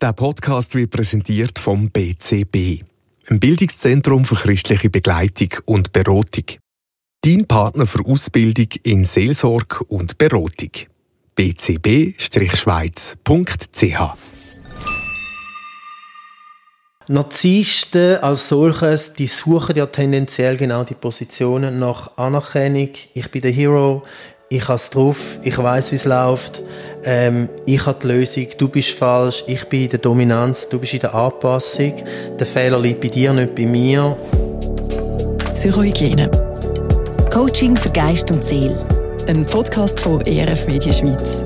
Der Podcast wird präsentiert vom BCB, einem Bildungszentrum für christliche Begleitung und Beratung. Dein Partner für Ausbildung in Seelsorge und Beratung. bcb-schweiz.ch. Narzissten als solches, die suchen ja tendenziell genau die Positionen nach Anerkennung. Ich bin der Hero, ich habe es drauf, ich weiss, wie es läuft, ich habe die Lösung, du bist falsch, ich bin in der Dominanz, du bist in der Anpassung, der Fehler liegt bei dir, nicht bei mir. Psychohygiene. Coaching für Geist und Seele. Ein Podcast von ERF Media Schweiz.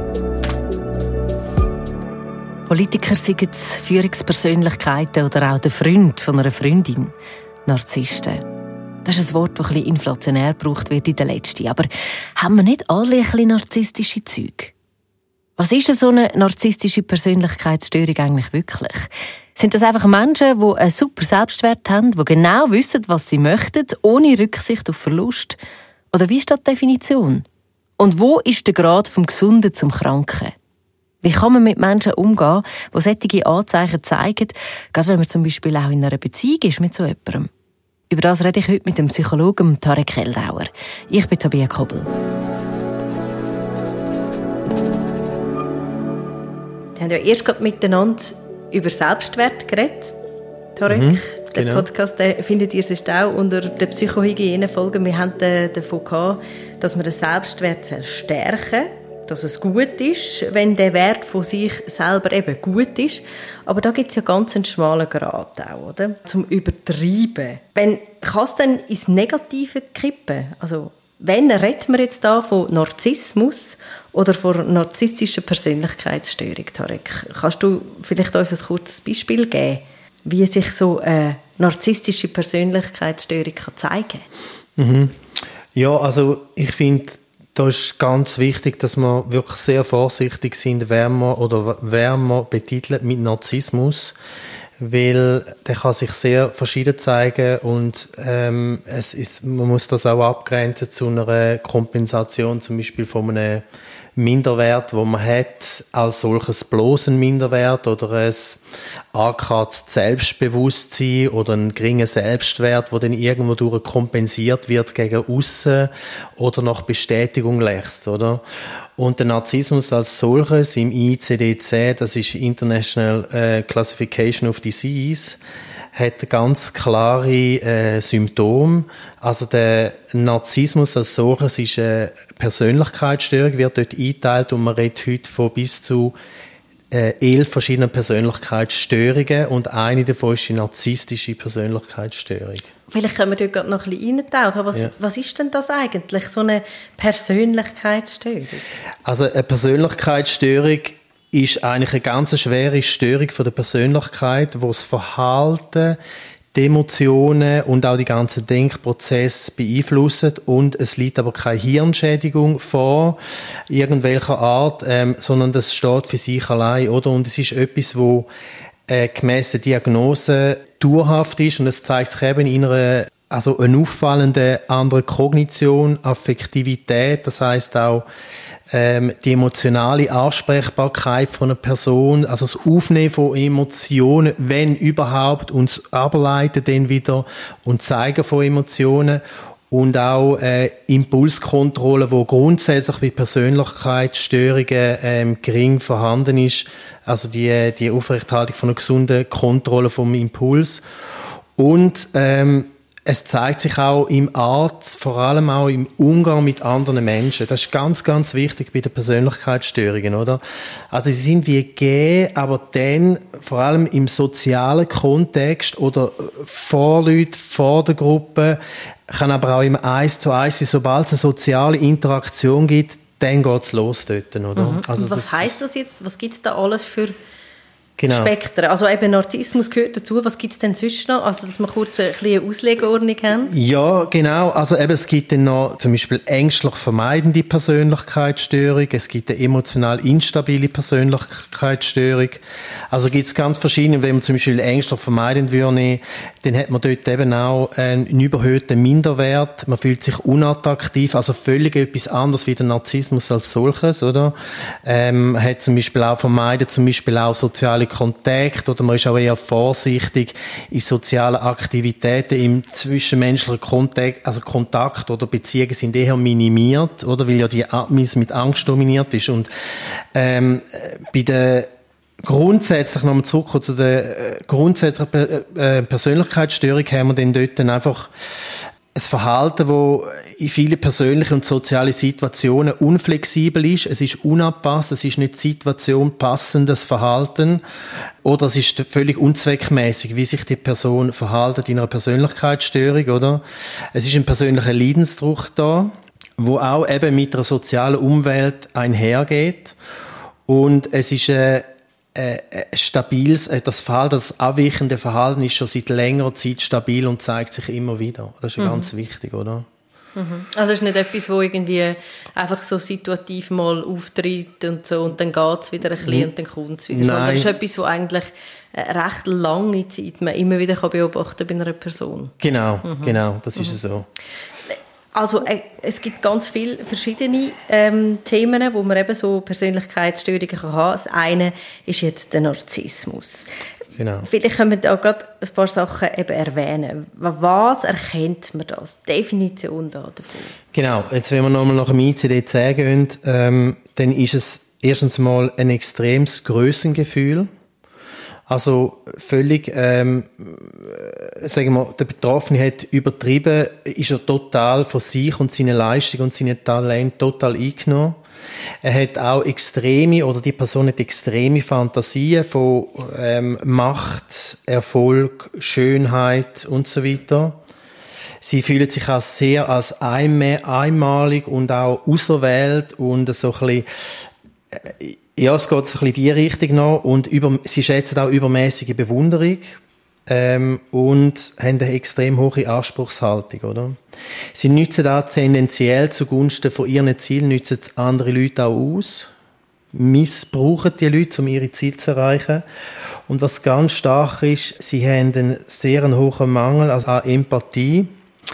Politiker, seien es Führungspersönlichkeiten oder auch der Freund von einer Freundin. Narzissten. Das ist ein Wort, das ein bisschen inflationär gebraucht wird in den letzten Jahren. Aber haben wir nicht alle ein bisschen narzisstische Züge? Was ist so eine narzisstische Persönlichkeitsstörung eigentlich wirklich? Sind das einfach Menschen, die einen super Selbstwert haben, die genau wissen, was sie möchten, ohne Rücksicht auf Verlust? Oder wie ist das die Definition? Und wo ist der Grad vom Gesunden zum Kranken? Wie kann man mit Menschen umgehen, die solche Anzeichen zeigen, gerade wenn man zum Beispiel auch in einer Beziehung ist mit so jemandem? Über das rede ich heute mit dem Psychologen Tarek Heldauer. Ich bin Tabea Kobel. Wir haben ja erst gerade miteinander über Selbstwert geredet, Tarek. Den Podcast findet ihr sonst auch unter der Psychohygiene-Folge. Wir haben davon gehabt, dass man den Selbstwert stärken soll, dass es gut ist, wenn der Wert von sich selber eben gut ist. Aber da gibt es ja ganz einen schmalen Grat auch, oder? Zum Übertreiben. Kann es dann ins Negative kippen? Also, wenn reden wir jetzt da von Narzissmus oder von narzisstischer Persönlichkeitsstörung, Tarek? Kannst du vielleicht uns ein kurzes Beispiel geben, wie sich so eine narzisstische Persönlichkeitsstörung zeigen kann? Ja, also ich finde, da ist ganz wichtig, dass wir wirklich sehr vorsichtig sind, wer man betitelt mit Narzissmus, weil der kann sich sehr verschieden zeigen und man muss das auch abgrenzen zu einer Kompensation, zum Beispiel von einem Minderwert, wo man hat, als solches bloß ein Minderwert oder ein angehörtes Selbstbewusstsein oder ein geringer Selbstwert, wo dann irgendwo durch kompensiert wird gegen aussen oder nach Bestätigung lächst, oder? Und der Narzissmus als solches im ICD-10, das ist International Classification of Disease, hat ganz klare Symptome. Also der Narzissmus als solches ist eine Persönlichkeitsstörung, wird dort eingeteilt und man redet heute von bis zu 11 verschiedenen Persönlichkeitsstörungen und eine davon ist die narzisstische Persönlichkeitsstörung. Vielleicht können wir dort noch ein bisschen eintauchen. Was ist denn das eigentlich, so eine Persönlichkeitsstörung? Also eine Persönlichkeitsstörung ist eigentlich eine ganz schwere Störung von der Persönlichkeit, wo das Verhalten, die Emotionen und auch die ganzen Denkprozesse beeinflussen und es liegt aber keine Hirnschädigung vor, irgendwelcher Art, sondern das steht für sich allein, oder? Und es ist etwas, wo gemäss der Diagnose dauerhaft ist und es zeigt sich eben in einer eine auffallende andere Kognition, Affektivität, das heisst auch die emotionale Ansprechbarkeit von einer Person, also das Aufnehmen von Emotionen, wenn überhaupt, und das Ableiten dann wieder und Zeigen von Emotionen und auch Impulskontrolle, wo grundsätzlich bei Persönlichkeitsstörungen gering vorhanden ist, also die Aufrechterhaltung von einer gesunden Kontrolle vom Impuls und es zeigt sich auch im Art, vor allem auch im Umgang mit anderen Menschen. Das ist ganz, ganz wichtig bei den Persönlichkeitsstörungen, oder? Also sie sind wie gegeben, aber dann vor allem im sozialen Kontext oder vor Leuten, vor der Gruppe, kann aber auch im 1:1 sein. Sobald es eine soziale Interaktion gibt, dann geht's los dort, oder? Also und was heisst das jetzt? Was gibt's da alles für Spektren. Also eben Narzissmus gehört dazu. Was gibt es denn sonst noch? Also, dass wir kurz ein bisschen eine Auslegeordnung haben. Ja, genau. Also eben, es gibt dann noch zum Beispiel ängstlich vermeidende Persönlichkeitsstörung. Es gibt eine emotional instabile Persönlichkeitsstörung. Also gibt es ganz verschiedene. Wenn man zum Beispiel ängstlich vermeidend würde, dann hat man dort eben auch einen überhöhten Minderwert. Man fühlt sich unattraktiv. Also völlig etwas anderes wie der Narzissmus als solches, oder? Hat zum Beispiel auch vermeiden, zum Beispiel auch soziale Kontakt oder man ist auch eher vorsichtig in sozialen Aktivitäten im zwischenmenschlichen Kontakt oder Beziehungen sind eher minimiert, oder? Weil ja die Atmis mit Angst dominiert ist. Und bei der grundsätzlich nochmal zurückkommen zu der grundsätzlichen Persönlichkeitsstörung haben wir dann dort einfach ein Verhalten, das in vielen persönlichen und sozialen Situationen unflexibel ist. Es ist unangepasst, es ist nicht situationpassendes Verhalten oder es ist völlig unzweckmäßig, wie sich die Person verhält in einer Persönlichkeitsstörung, oder? Es ist ein persönlicher Leidensdruck da, wo auch eben mit einer sozialen Umwelt einhergeht. Und es ist stabiles, das Verhalten, das abweichende Verhalten ist schon seit längerer Zeit stabil und zeigt sich immer wieder. Das ist ganz wichtig, oder? Also es ist nicht etwas, wo irgendwie einfach so situativ mal auftritt und so und dann geht es wieder ein bisschen und dann kommt es wieder. Sondern es ist etwas, wo eigentlich recht lange Zeit man immer wieder beobachten kann bei einer Person. Genau, das ist so. Also es gibt ganz viele verschiedene Themen, wo man eben so Persönlichkeitsstörungen kann haben. Das eine ist jetzt der Narzissmus. Genau. Vielleicht können wir da gerade ein paar Sachen eben erwähnen. Was erkennt man das? Definition da davon. Genau, jetzt wenn wir nochmal nach dem ICD-10 gehen, dann ist es erstens mal ein extremes Grössengefühl. Also völlig, sagen wir, der Betroffene hat übertrieben, ist er total von sich und seiner Leistung und seinen Talent total eingenommen. Er hat auch die Person hat extreme Fantasien von Macht, Erfolg, Schönheit und so weiter. Sie fühlen sich auch sehr als einmalig und auch auserwählt und so ein bisschen, ja, es geht so ein bisschen in die Richtung noch und sie schätzen auch übermäßige Bewunderung und haben eine extrem hohe Anspruchshaltung, oder? Sie nutzen auch tendenziell zugunsten von ihren Zielen, nutzen andere Leute auch aus, missbrauchen die Leute, um ihre Ziele zu erreichen. Und was ganz stark ist, sie haben einen sehr hohen Mangel an Empathie,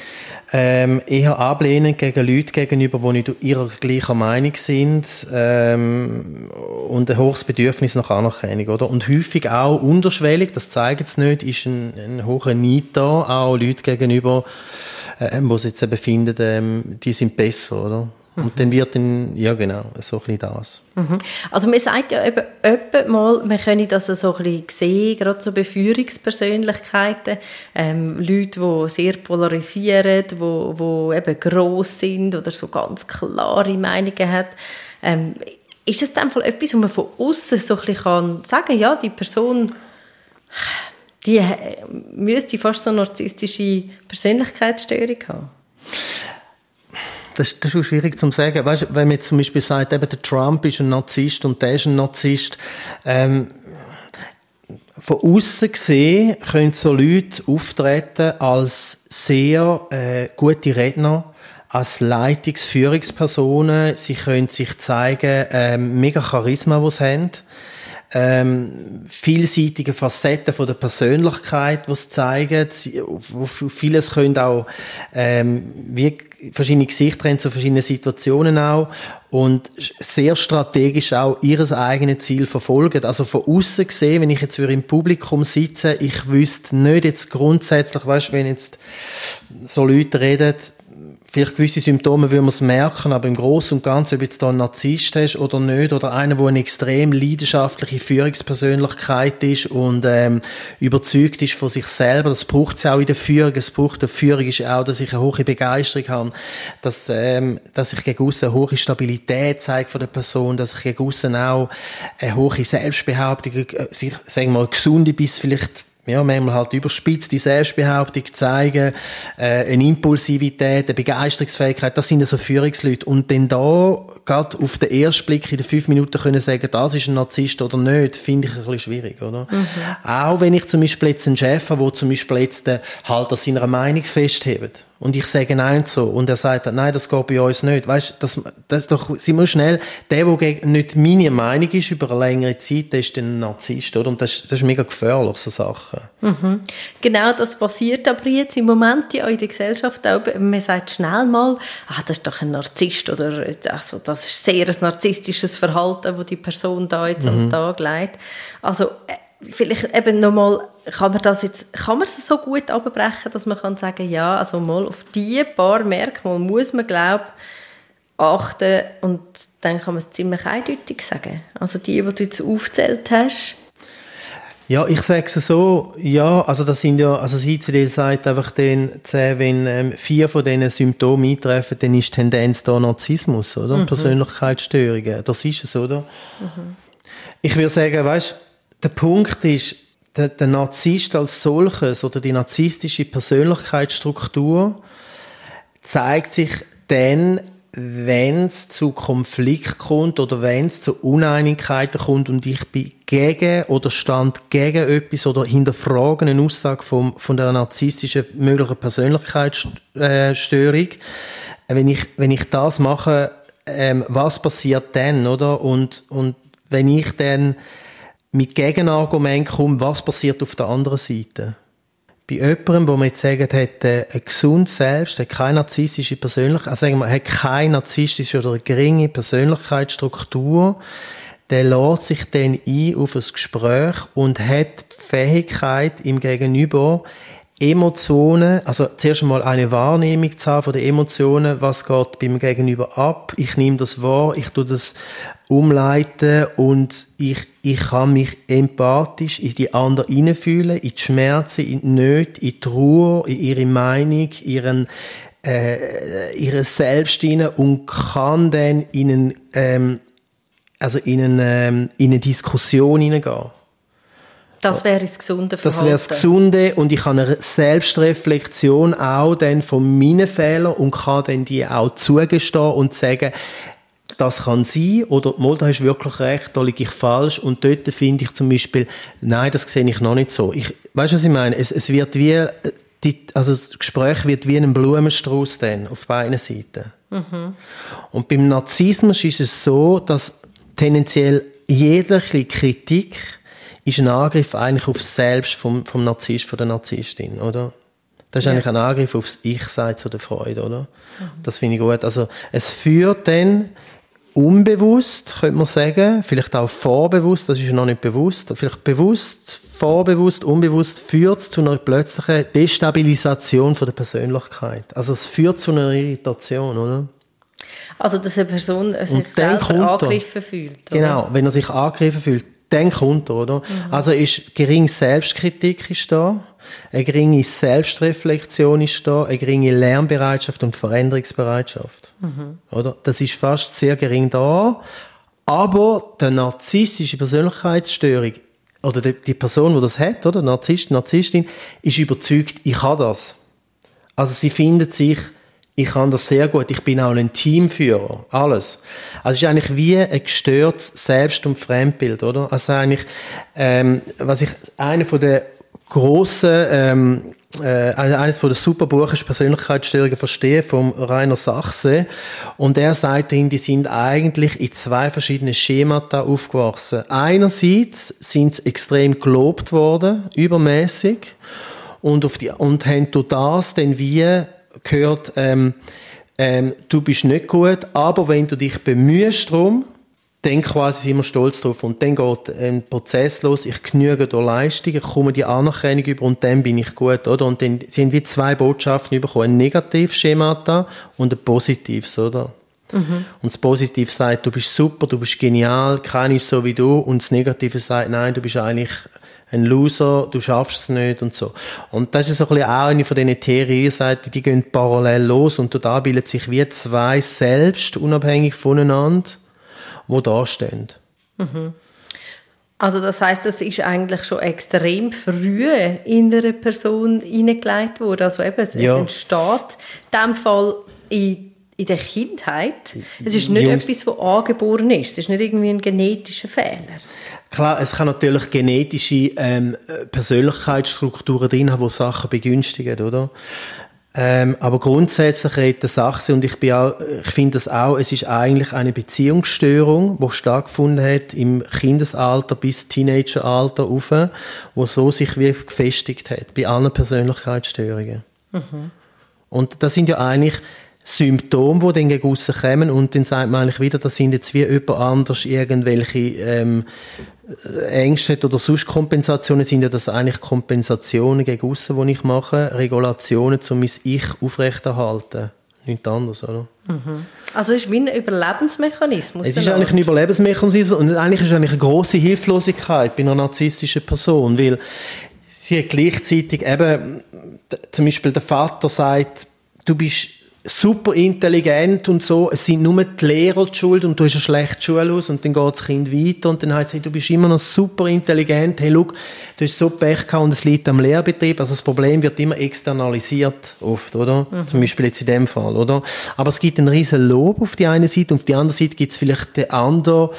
eher ablehnend gegen Leute gegenüber, die nicht ihrer gleicher Meinung sind, und ein hohes Bedürfnis nach Anerkennung, oder? Und häufig auch unterschwellig, das zeigen sie nicht, ist ein hoher Neid da, auch Leute gegenüber, wo sie jetzt eben finden, die sind besser, oder? Und dann wird ja genau, so ein bisschen das. Also man sagt ja eben mal, man könne das so ein bisschen sehen, gerade so bei Führungspersönlichkeiten, Leute, die sehr polarisieren, die eben gross sind oder so ganz klare Meinungen haben. Ist das dann etwas, wo man von außen so ein bisschen sagen kann, ja, die Person, die müsste fast so eine narzisstische Persönlichkeitsstörung haben? Das ist schon schwierig zu sagen. Weißt, wenn man jetzt zum Beispiel sagt, eben der Trump ist ein Narzisst und der ist ein Narzisst, von außen gesehen können so Leute auftreten als sehr gute Redner, als Führungspersonen. Sie können sich zeigen, mega Charisma, die sie haben. Vielseitige Facetten von der Persönlichkeit, die sie zeigen. Vieles können auch wie verschiedene Gesichter haben zu verschiedenen Situationen auch und sehr strategisch auch ihres eigenen Ziel verfolgen. Also von außen gesehen, wenn ich jetzt im Publikum sitze, ich wüsste nicht jetzt grundsätzlich, weißt, wenn jetzt so Leute reden, vielleicht gewisse Symptome würde man es merken, aber im Großen und Ganzen, ob jetzt da einen Narzisst hast oder nicht, oder einer, der eine extrem leidenschaftliche Führungspersönlichkeit ist und überzeugt ist von sich selber, das braucht es auch in der Führung. Es braucht der Führung ist auch, dass ich eine hohe Begeisterung habe, dass ich gegen aussen eine hohe Stabilität zeige von der Person, dass ich gegen aussen auch eine hohe Selbstbehauptung, sagen wir mal, gesunde bis vielleicht ja, manchmal halt überspitzt die Selbstbehauptung zeigen, eine Impulsivität, eine Begeisterungsfähigkeit, das sind ja so Führungsleute. Und dann da, gerade auf den ersten Blick in den 5 Minuten können sagen, das ist ein Narzisst oder nicht, finde ich ein bisschen schwierig, oder? Auch wenn ich zum Beispiel jetzt einen Chef habe, der zum Beispiel jetzt halt an seiner Meinung festhebt. Und ich sage nein so. Und er sagt, nein, das geht bei uns nicht. Weißt, das doch, sie muss schnell, der nicht meine Meinung ist über eine längere Zeit, der ist ein Narzisst, oder? Und das ist mega gefährlich, so Sachen. Genau, das passiert aber jetzt im Moment ja in der Gesellschaft auch. Man sagt schnell mal, das ist doch ein Narzisst, oder, also, das ist sehr ein narzisstisches Verhalten, das die Person da jetzt am Tag legt. Also, vielleicht eben nochmal, kann man es so gut abbrechen, dass man kann sagen, ja, also mal auf die paar Merkmale muss man, glaube ich, achten und dann kann man es ziemlich eindeutig sagen. Also die du jetzt aufgezählt hast. Ja, ich sage es so, ja, also das sind ja, also das ICD sagt einfach dann, wenn 4 von diesen Symptomen eintreffen, dann ist die Tendenz da Narzissmus, oder? Persönlichkeitsstörungen, das ist es, oder? Ich würde sagen, weißt, der Punkt ist, der Narzisst als solches oder die narzisstische Persönlichkeitsstruktur zeigt sich dann, wenn es zu Konflikt kommt oder wenn es zu Uneinigkeiten kommt und ich bin gegen oder stand gegen etwas oder hinterfrage eine Aussage von der narzisstischen möglichen Persönlichkeitsstörung, wenn ich das mache, was passiert dann, oder? Und wenn ich dann mit Gegenargumenten komme, was passiert auf der anderen Seite? Bei jemandem, wo man jetzt sagt, hat ein gesundes Selbst, hat keine narzisstische Persönlichkeit, also sagen wir, hat keine narzisstische oder eine geringe Persönlichkeitsstruktur, der lässt sich dann ein auf ein Gespräch und hat die Fähigkeit, im Gegenüber Emotionen, also zuerst einmal eine Wahrnehmung zu haben von den Emotionen, was geht beim Gegenüber ab, ich nehme das wahr, ich tue das umleiten und ich kann mich empathisch in die anderen hineinfühlen, in die Schmerzen, in die Nöte, in die Trauer, in ihre Meinung, ihre Selbst hinein und kann dann in eine Diskussion hineingehen. Das wäre das gesunde Verhalten. Das wäre das Gesunde und ich habe eine Selbstreflexion auch dann von meinen Fehlern und kann dann die auch zugestehen und sagen, das kann sein, oder mal, da hast du wirklich recht, da liege ich falsch, und dort finde ich zum Beispiel, nein, das sehe ich noch nicht so. Weißt du, was ich meine? Es wird wie, das Gespräch wird wie ein Blumenstrauß dann, auf beiden Seiten. Und beim Narzissmus ist es so, dass tendenziell jegliche Kritik ist ein Angriff eigentlich aufs Selbst vom Narzisst, von der Narzisstin, oder? Das ist eigentlich ein Angriff aufs Ich-Sein zu der Freude, oder? Das finde ich gut. Also, es führt dann unbewusst, könnte man sagen, vielleicht auch vorbewusst, das ist noch nicht bewusst, vielleicht bewusst, vorbewusst, unbewusst, führt es zu einer plötzlichen Destabilisation von der Persönlichkeit. Also, es führt zu einer Irritation, oder? Also, dass eine Person sich selber angegriffen fühlt, oder? Genau, wenn er sich angegriffen fühlt, dann kommt er, oder? Also ist geringe Selbstkritik ist da, eine geringe Selbstreflexion ist da, eine geringe Lernbereitschaft und Veränderungsbereitschaft. Oder? Das ist fast sehr gering da, aber die narzisstische Persönlichkeitsstörung oder die Person, die das hat, oder? Narzisst, Narzisstin, ist überzeugt, ich habe das. Also sie findet sich, ich kann das sehr gut. Ich bin auch ein Teamführer. Alles. Also es ist eigentlich wie ein gestörtes Selbst- und Fremdbild, oder? Also eigentlich, was ich, einer von der grossen, eines von der super Buch ist Persönlichkeitsstörungen verstehen, vom Rainer Sachse. Und er sagt ihnen, die sind eigentlich in 2 verschiedenen Schemata aufgewachsen. Einerseits sind sie extrem gelobt worden, übermäßig, und haben durch das dann wie gehört, du bist nicht gut, aber wenn du dich bemühst drum, dann quasi sind wir stolz drauf und dann geht ein Prozess los, ich genüge der Leistung, ich komme die Anerkennung über und dann bin ich gut, oder? Und dann sind wie 2 Botschaften bekommen, ein Negativschemata und ein positives, oder? Und das Positive sagt, du bist super, du bist genial, keiner ist so wie du, und das Negative sagt, nein, du bist eigentlich ein Loser, du schaffst es nicht und so. Und das ist so ein bisschen auch eine von diesen Theorien, die gehen parallel los und da bilden sich wie 2 selbst, unabhängig voneinander, die da stehen. Also das heisst, das ist eigentlich schon extrem früh in einer Person hineingelegt worden. Also eben, es entsteht in diesem Fall in der Kindheit. Es ist nicht etwas, das angeboren ist. Es ist nicht irgendwie ein genetischer Fehler. Klar, es kann natürlich genetische Persönlichkeitsstrukturen drin haben, die Sachen begünstigen, oder? Aber grundsätzlich redet der Sachse, und ich finde das auch, es ist eigentlich eine Beziehungsstörung, die stattgefunden hat im Kindesalter bis Teenageralter rauf, wo so sich wie gefestigt hat, bei allen Persönlichkeitsstörungen. Und das sind ja eigentlich Symptome, die dann gegen aussen kommen, und dann sagt man eigentlich wieder, das sind jetzt wie jemand anders irgendwelche Ängste hat oder sonst Kompensationen, sind ja das eigentlich Kompensationen gegen aussen, die ich mache, Regulationen, um mein Ich aufrechterhalten. Nichts anderes, oder? Mhm. Also es ist wie ein Überlebensmechanismus. Es ist eigentlich ein Überlebensmechanismus und eigentlich ist eigentlich eine grosse Hilflosigkeit bei einer narzisstischen Person, weil sie hat gleichzeitig eben, zum Beispiel der Vater sagt, du bist super intelligent und so, es sind nur die Lehrer die schuld und du hast eine schlechte Schule aus, und dann geht das Kind weiter und dann heisst es, hey, du bist immer noch super intelligent, hey, schau, du hast so Pech gehabt und es liegt am Lehrbetrieb, also das Problem wird immer externalisiert oft, oder? Zum Beispiel jetzt in dem Fall, oder? Aber es gibt einen riesen Lob auf die eine Seite und auf die andere Seite gibt es vielleicht den anderen,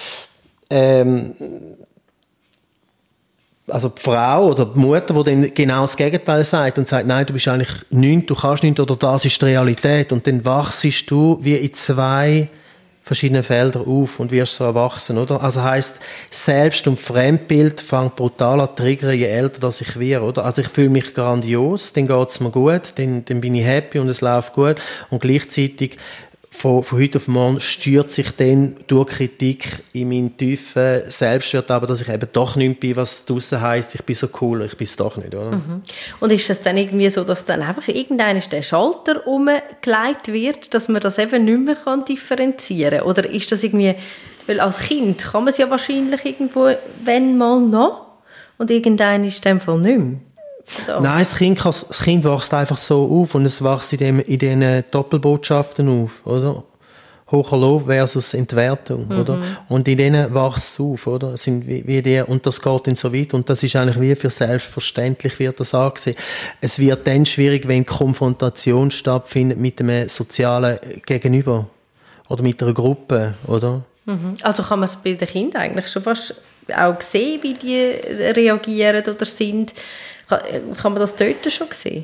also die Frau oder die Mutter, die dann genau das Gegenteil sagt und sagt, nein, du bist eigentlich nichts, du kannst nichts oder das ist die Realität. Und dann wachsst du wie in zwei verschiedenen Feldern auf und wirst so erwachsen, oder? Also heisst, Selbst- und Fremdbild fängt brutal an zu triggern, je älter das ich werde, oder? Also ich fühle mich grandios, dann geht's mir gut, dann bin ich happy und es läuft gut, und gleichzeitig von heute auf morgen stürzt sich dann durch Kritik in meinen tiefen Selbstwert, aber dass ich eben doch nicht bin, was draussen heisst, ich bin so cool, ich bin es doch nicht, oder? Mhm. Und ist das dann irgendwie so, dass dann einfach irgendeiner der Schalter umgelegt wird, dass man das eben nicht mehr differenzieren kann? Oder ist das irgendwie, weil als Kind kann man es ja wahrscheinlich irgendwo, wenn mal noch, und irgendeiner ist in dem Fall nicht mehr? Da. Nein, das Kind wächst einfach so auf und es wächst in diesen Doppelbotschaften auf, oder? Hoher Lob versus Entwertung, oder? Und in denen wächst es auf, oder? Es sind wie die, und das geht dann so weit, und das ist eigentlich wie für selbstverständlich wird das angesehen. Es wird dann schwierig, wenn Konfrontation stattfindet mit einem sozialen Gegenüber oder mit einer Gruppe, oder? Also kann man es bei den Kindern eigentlich schon fast auch sehen, wie die reagieren oder sind. Kann man das dort schon sehen?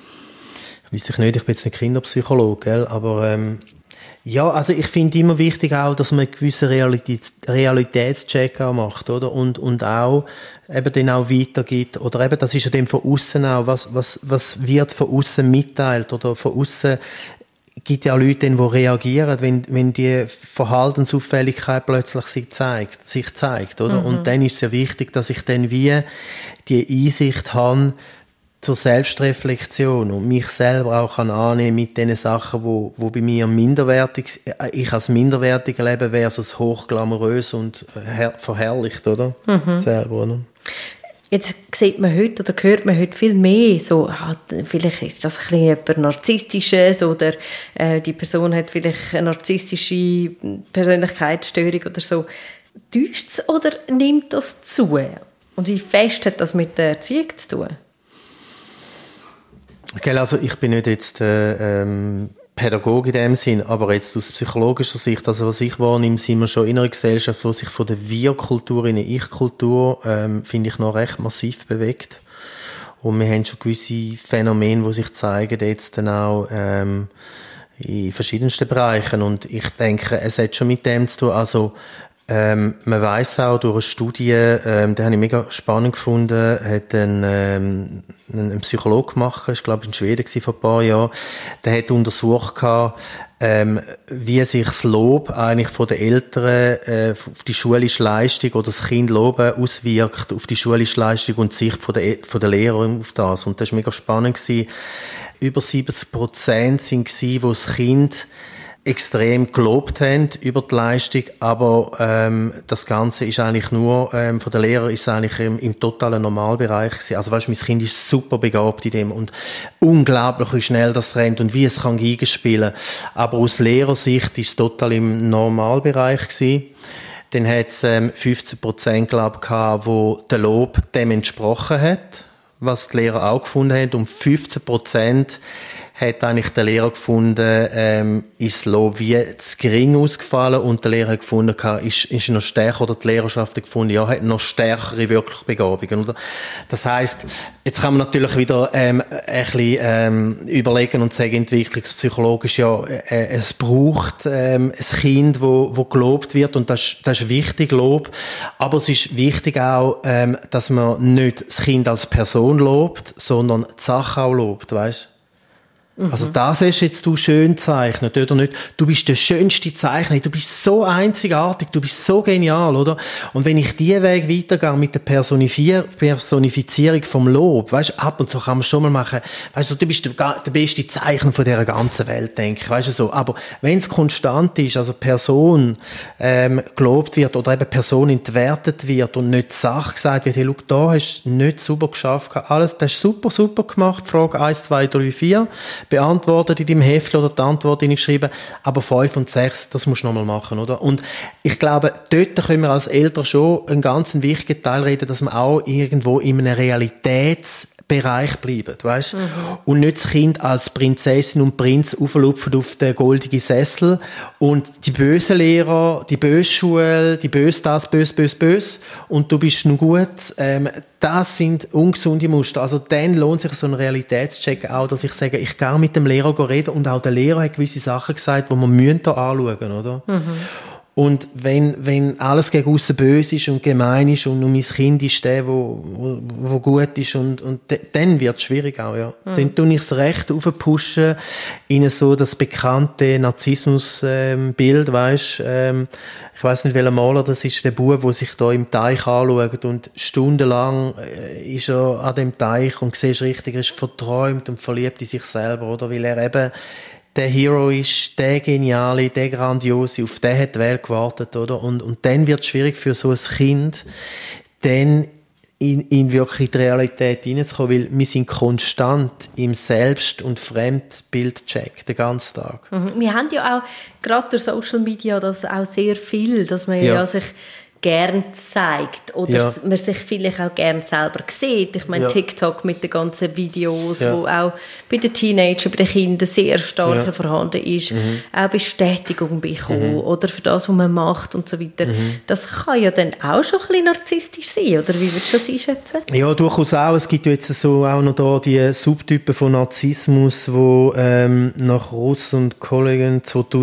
Weiss ich nicht, ich bin jetzt nicht Kinderpsychologe, gell? Aber ja, also ich finde immer wichtig auch, dass man einen gewissen Realitätscheck auch macht, oder? Und auch eben dann auch weitergibt, oder eben, das ist ja dann von außen auch, was wird von außen mitteilt, oder von außen gibt ja auch Leute, die reagieren, wenn die Verhaltensauffälligkeit plötzlich sich zeigt, oder? Und dann ist es ja wichtig, dass ich dann wie die Einsicht habe zur Selbstreflexion und mich selber auch annehmen mit den Sachen, wo bei mir minderwertig, ich als minderwertig lebe versus hochglamourös und verherrlicht, oder? Selber, oder? Jetzt sieht man heute oder hört man heute viel mehr, so, vielleicht ist das ein bisschen etwas Narzisstisches oder die Person hat vielleicht eine narzisstische Persönlichkeitsstörung oder so. Täuscht es oder nimmt das zu? Und wie fest hat das mit der Erziehung zu tun? Okay, also ich bin nicht jetzt Pädagoge in dem Sinn, aber jetzt aus psychologischer Sicht, also was ich wahrnehme, sind wir schon in einer Gesellschaft, die sich von der Wir-Kultur in eine Ich-Kultur, finde ich, noch recht massiv bewegt. Und wir haben schon gewisse Phänomene, die sich zeigen, jetzt dann auch in verschiedensten Bereichen. Und ich denke, es hat schon mit dem zu tun, also man weiss auch durch eine Studie, den habe ich mega spannend gefunden, hat ein Psychologe gemacht, ich glaube in Schweden vor ein paar Jahren, der hat untersucht wie sich das Lob eigentlich von den Eltern auf die schulische Leistung oder das Kind loben auswirkt auf die schulische Leistung und die Sicht von der Lehrer auf das. Und das war mega spannend gewesen. Über 70% sind gewesen, wo das Kind extrem gelobt haben über die Leistung, aber das Ganze ist eigentlich nur, von den Lehrern ist es eigentlich im totalen Normalbereich gewesen. Also weißt, mein Kind ist super begabt in dem und unglaublich, wie schnell das rennt und wie es kann Geige spielen. Aber aus Lehrersicht ist es total im Normalbereich gewesen. Dann hat es 15% glaube ich gehabt, wo der Lob dem entsprochen hat, was die Lehrer auch gefunden haben, und 15% hat eigentlich der Lehrer gefunden, ist das Lob wie zu gering ausgefallen, und der Lehrer hat gefunden, ist noch stärker, oder die Lehrerschaft hat gefunden, ja, hat noch stärkere wirklich Begabungen, oder? Das heisst, jetzt kann man natürlich wieder ein bisschen überlegen und sagen, entwicklungspsychologisch, ja, es braucht ein Kind, wo gelobt wird, und das ist wichtig, Lob, aber es ist wichtig auch, dass man nicht das Kind als Person lobt, sondern die Sache auch lobt, weißt? Also das hast jetzt du schön gezeichnet, oder nicht? Du bist der schönste Zeichner, du bist so einzigartig, du bist so genial, oder? Und wenn ich diesen Weg weitergehe mit der Personifizierung vom Lob, weißt, ab und zu kann man schon mal machen, weißt du, du bist der beste Zeichner von dieser ganzen Welt, denke ich, weißt du so. Aber wenn es konstant ist, also Person gelobt wird oder eben Person entwertet wird und nicht Sache gesagt wird, hey, schau, da hast du nicht super geschafft, alles, das ist super gemacht, Frage 1, 2, 3, 4, beantwortet in deinem Heft oder die Antwort geschrieben, aber 5 und 6, das musst du nochmal machen, oder? Und ich glaube, dort können wir als Eltern schon einen ganz wichtigen Teil reden, dass wir auch irgendwo in einem Realitätsbereich bleiben, weißt? Und nicht das Kind als Prinzessin und Prinz auflupfen auf den goldenen Sessel und die bösen Lehrer, die böse Schule, die böse das, böse und du bist nur gut, das sind ungesunde Muster. Also dann lohnt sich so ein Realitätscheck auch, dass ich sage, ich gehe mit dem Lehrer reden und auch der Lehrer hat gewisse Sachen gesagt, die wir da anschauen, oder? Und wenn alles gegen aussen böse ist und gemein ist und nur mein Kind ist der, wo gut ist und dann wird es schwierig auch, ja. Dann tue ich es recht aufpushen in so das bekannte Narzissmus-Bild, weisst. Ich weiss nicht, welcher Maler das ist, der Bub, der sich da im Teich anschaut und stundenlang ist er an dem Teich und siehst richtig, er ist verträumt und verliebt in sich selber, oder? Weil er eben der Hero ist, der Geniale, der Grandiose, auf den hat die Welt gewartet, oder? Und dann wird es schwierig für so ein Kind, dann in wirklich die Realität hineinzukommen, weil wir sind konstant im Selbst- und Fremdbildcheck den ganzen Tag. Wir haben ja auch, gerade durch Social Media, das auch sehr viel, dass man ja sich gern zeigt oder man sich vielleicht auch gern selber sieht. Ich meine, TikTok mit den ganzen Videos, wo auch bei den Teenagern, bei den Kindern sehr stark vorhanden ist, auch Bestätigung bekommen oder für das, was man macht und so weiter. Das kann ja dann auch schon ein bisschen narzisstisch sein, oder wie würdest du das einschätzen? Ja, durchaus auch. Es gibt jetzt so auch noch da die Subtypen von Narzissmus, wo nach Russ und Kollegen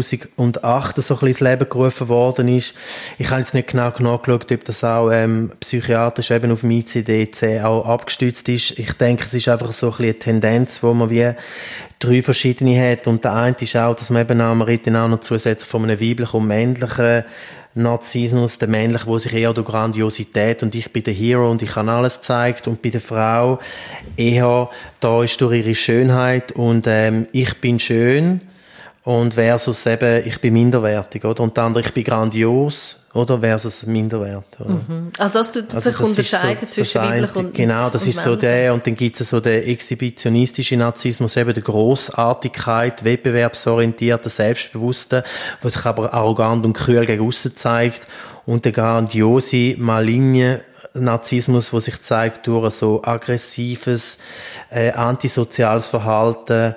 2008 so ein bisschen ins Leben gerufen worden ist. Ich habe jetzt nicht genau nachgeschaut, ob das auch psychiatrisch eben auf dem ICD-10 auch abgestützt ist. Ich denke, es ist einfach so ein bisschen eine Tendenz, wo man wie 3 verschiedene hat. Und der eine ist auch, dass man eben auch, man redet auch noch zusätzlich von einem weiblichen und männlichen Narzissmus, der männliche, wo sich eher durch Grandiosität und ich bin der Hero und ich habe alles gezeigt, und bei der Frau eher, da ist durch ihre Schönheit und ich bin schön und versus eben, ich bin minderwertig, oder? Und der andere, ich bin grandios, oder? Versus minderwert, oder? Also das tut sich unterscheiden so, zwischen weiblich und genau, das ist so der, und dann gibt es so den exhibitionistischen Narzissmus, eben der Grossartigkeit, wettbewerbsorientierte, selbstbewusste, der sich aber arrogant und kühl gegen aussen zeigt, und der grandiose, maligne Narzissmus, der sich zeigt durch so aggressives, antisoziales Verhalten,